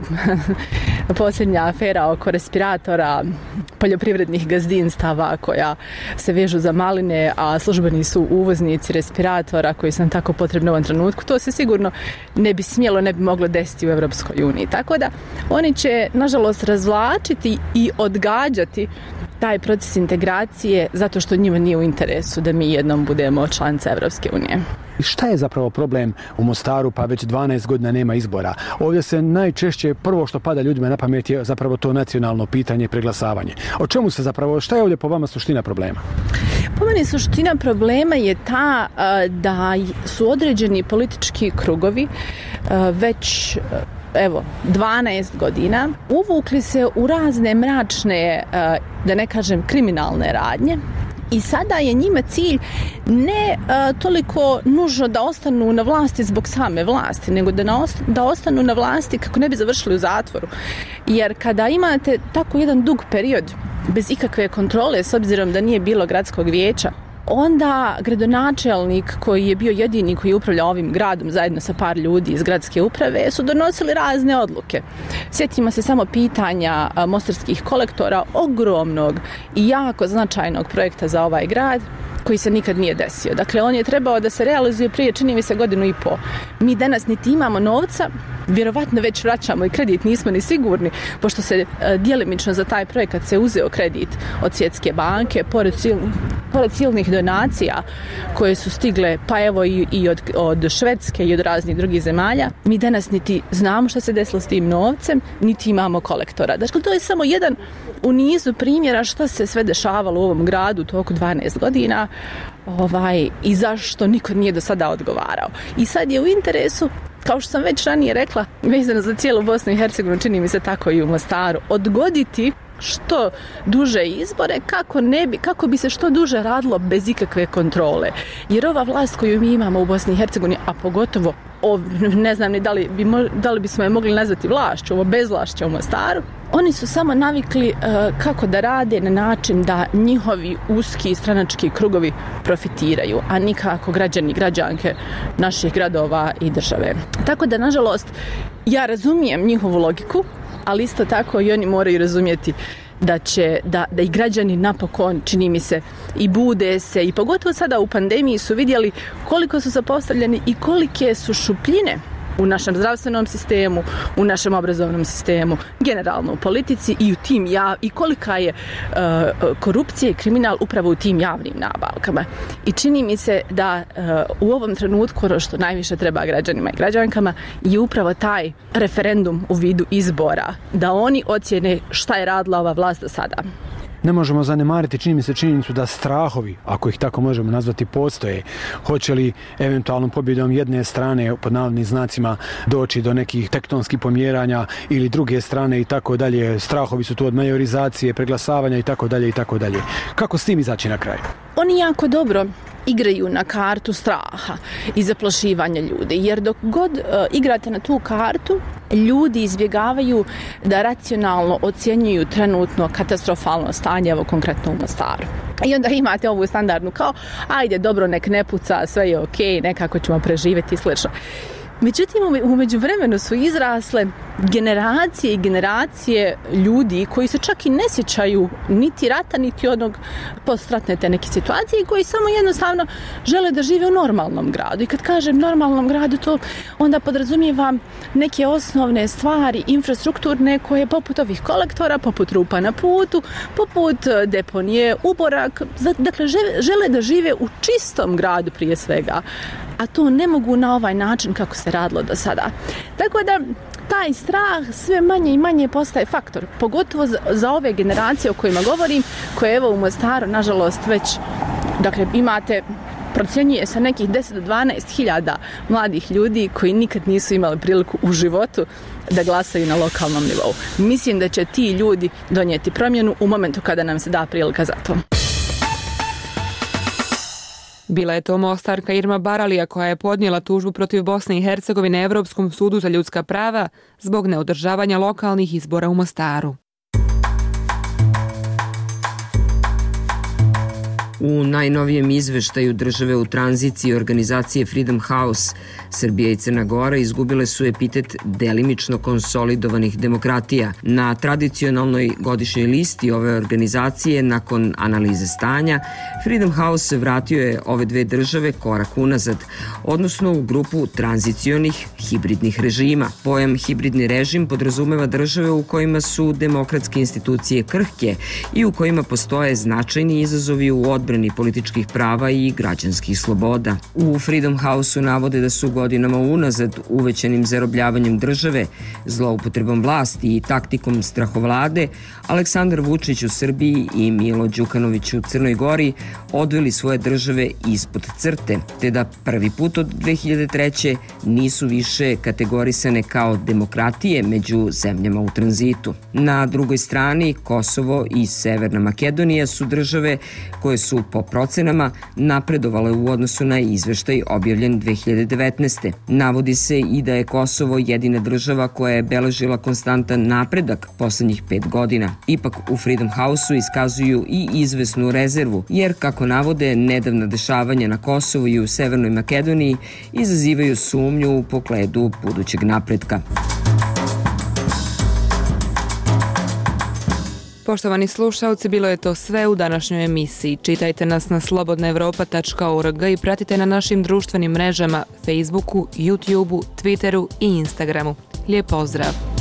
posljednja afera oko respiratora, poljoprivrednih gazdinstava koja se vežu za maline, a službeni su uvoznici respiratora koji su nam tako potrebni u ovom trenutku, to se sigurno ne bi smjelo, ne bi moglo desiti u Evropskoj uniji. Tako da oni će, nažalost, razvlačiti i odgađati taj proces integracije zato što njima nije u interesu da mi jednom budemo članica Evropske unije. Šta je zapravo problem u Mostaru, pa već 12 godina nema izbora? Ovdje se najčešće prvo što pada ljudima na pamet je zapravo to nacionalno pitanje, preglasavanje. O čemu se zapravo, šta je ovdje po vama suština problema? Po meni suština problema je ta da su određeni politički krugovi već 12 godina uvukli se u razne mračne, da ne kažem kriminalne radnje. I sada je njima cilj ne toliko nužno da ostanu na vlasti zbog same vlasti, nego da ostanu na vlasti kako ne bi završili u zatvoru. Jer kada imate tako jedan dug period bez ikakve kontrole, s obzirom da nije bilo gradskog vijeća, onda gradonačelnik koji je bio jedini koji je upravljao ovim gradom zajedno sa par ljudi iz gradske uprave su donosili razne odluke. Sjetimo se samo pitanja mostarskih kolektora, ogromnog i jako značajnog projekta za ovaj grad koji se nikad nije desio. Dakle, on je trebao da se realizuje prije, čini mi se, 1.5 godina. Mi danas niti imamo novca, vjerovatno već vraćamo i kredit, nismo ni sigurni, pošto se djelimično za taj projekat se uzeo kredit od Svjetske banke, pored silnih donacija koje su stigle, pa evo i od Švedske i od raznih drugih zemalja. Mi danas niti znamo što se desilo s tim novcem, niti imamo kolektora. Dakle, to je samo jedan u nizu primjera što se sve dešavalo u ovom gradu u toku 12 godina i zašto niko nije do sada odgovarao. I sad je u interesu, kao što sam već ranije rekla, vezano za cijelu Bosnu i Hercegovinu, čini mi se tako i u Mostaru, odgoditi što duže izbore kako bi se što duže radilo bez ikakve kontrole. Jer ova vlast koju mi imamo u Bosni i Hercegovini, a pogotovo ne znam ni da li bismo je mogli nazvati vlašću, ovo bezvlašće u Mostaru, oni su samo navikli kako da rade na način da njihovi uski stranački krugovi profitiraju, a nikako građani i građanke naših gradova i države. Tako da, nažalost, ja razumijem njihovu logiku, ali isto tako i oni moraju razumjeti da i građani napokon, čini mi se, i bude se, i pogotovo sada u pandemiji su vidjeli koliko su zapostavljeni i kolike su šupljine u našem zdravstvenom sistemu, u našem obrazovnom sistemu, generalno u politici i kolika je korupcija i kriminal upravo u tim javnim nabavkama. I čini mi se da u ovom trenutku ono što najviše treba građanima i građankama je upravo taj referendum u vidu izbora, da oni ocjene šta je radila ova vlast do sada. Ne možemo zanemariti, čini mi se, činjenicu da strahovi, ako ih tako možemo nazvati, postoje. Hoće li eventualnom pobjedom jedne strane, pod navodnim znacima, doći do nekih tektonskih pomjeranja ili druge strane i tako dalje. Strahovi su tu od majorizacije, preglasavanja i tako dalje i tako dalje. Kako s tim izaći na kraj? Oni jako dobro igraju na kartu straha i zaplašivanja ljudi, jer dok god igrate na tu kartu, ljudi izbjegavaju da racionalno ocjenjuju trenutno katastrofalno stanje, evo konkretno u Mostaru. I onda imate ovu standardnu kao, ajde dobro, nek ne puca, sve je okej, nekako ćemo preživjeti i slično. Međutim, u međuvremenu su izrasle generacije i generacije ljudi koji se čak i ne sjećaju niti rata, niti onog postratne te neke situacije i koji samo jednostavno žele da žive u normalnom gradu. I kad kažem normalnom gradu, to onda podrazumijevam neke osnovne stvari, infrastrukturne, koje poput ovih kolektora, poput rupa na putu, poput deponije, uborak. Dakle, žele da žive u čistom gradu prije svega. A to ne mogu na ovaj način kako se radilo do sada. Tako da taj strah sve manje i manje postaje faktor, pogotovo za ove generacije o kojima govorim, koje evo u Mostaru, nažalost, već, dakle, imate, procjenjuje se nekih 10 do 12 hiljada mladih ljudi koji nikad nisu imali priliku u životu da glasaju na lokalnom nivou. Mislim da će ti ljudi donijeti promjenu u momentu kada nam se da prilika za to. Bila je to Mostarka Irma Baralija koja je podnijela tužbu protiv Bosne i Hercegovine Evropskom sudu za ljudska prava zbog neodržavanja lokalnih izbora u Mostaru. U najnovijem izveštaju države u tranziciji organizacije Freedom House, Srbija i Crna Gora izgubile su epitet delimično konsolidovanih demokratija. Na tradicionalnoj godišnjoj listi ove organizacije, nakon analize stanja, Freedom House vratio je ove dve države korak unazad, odnosno u grupu tranzicionih hibridnih režima. Pojam hibridni režim podrazumeva države u kojima su demokratske institucije krhke i u kojima postoje značajni izazovi u odbrani političkih prava i građanskih sloboda. U Freedom House-u navode da su godinama unazad uvećanim zarobljavanjem države, zloupotrebom vlasti i taktikom strahovlade Aleksandar Vučić u Srbiji i Milo Đukanović u Crnoj Gori odveli svoje države ispod crte, te da prvi put od 2003. nisu više kategorisane kao demokratije među zemljama u tranzitu. Na drugoj strani, Kosovo i Severna Makedonija su države koje su po procenama napredovale u odnosu na izveštaj objavljen 2019. Navodi se i da je Kosovo jedina država koja je beležila konstantan napredak poslednjih 5 godina. Ipak u Freedom House-u iskazuju i izvesnu rezervu, jer kako navode, nedavna dešavanja na Kosovu i u Severnoj Makedoniji izazivaju sumnju u pogledu budućeg napretka. Poštovani slušalci, bilo je to sve u današnjoj emisiji. Čitajte nas na slobodnaevropa.org i pratite na našim društvenim mrežama Facebooku, YouTubeu, Twitteru i Instagramu. Lijep pozdrav!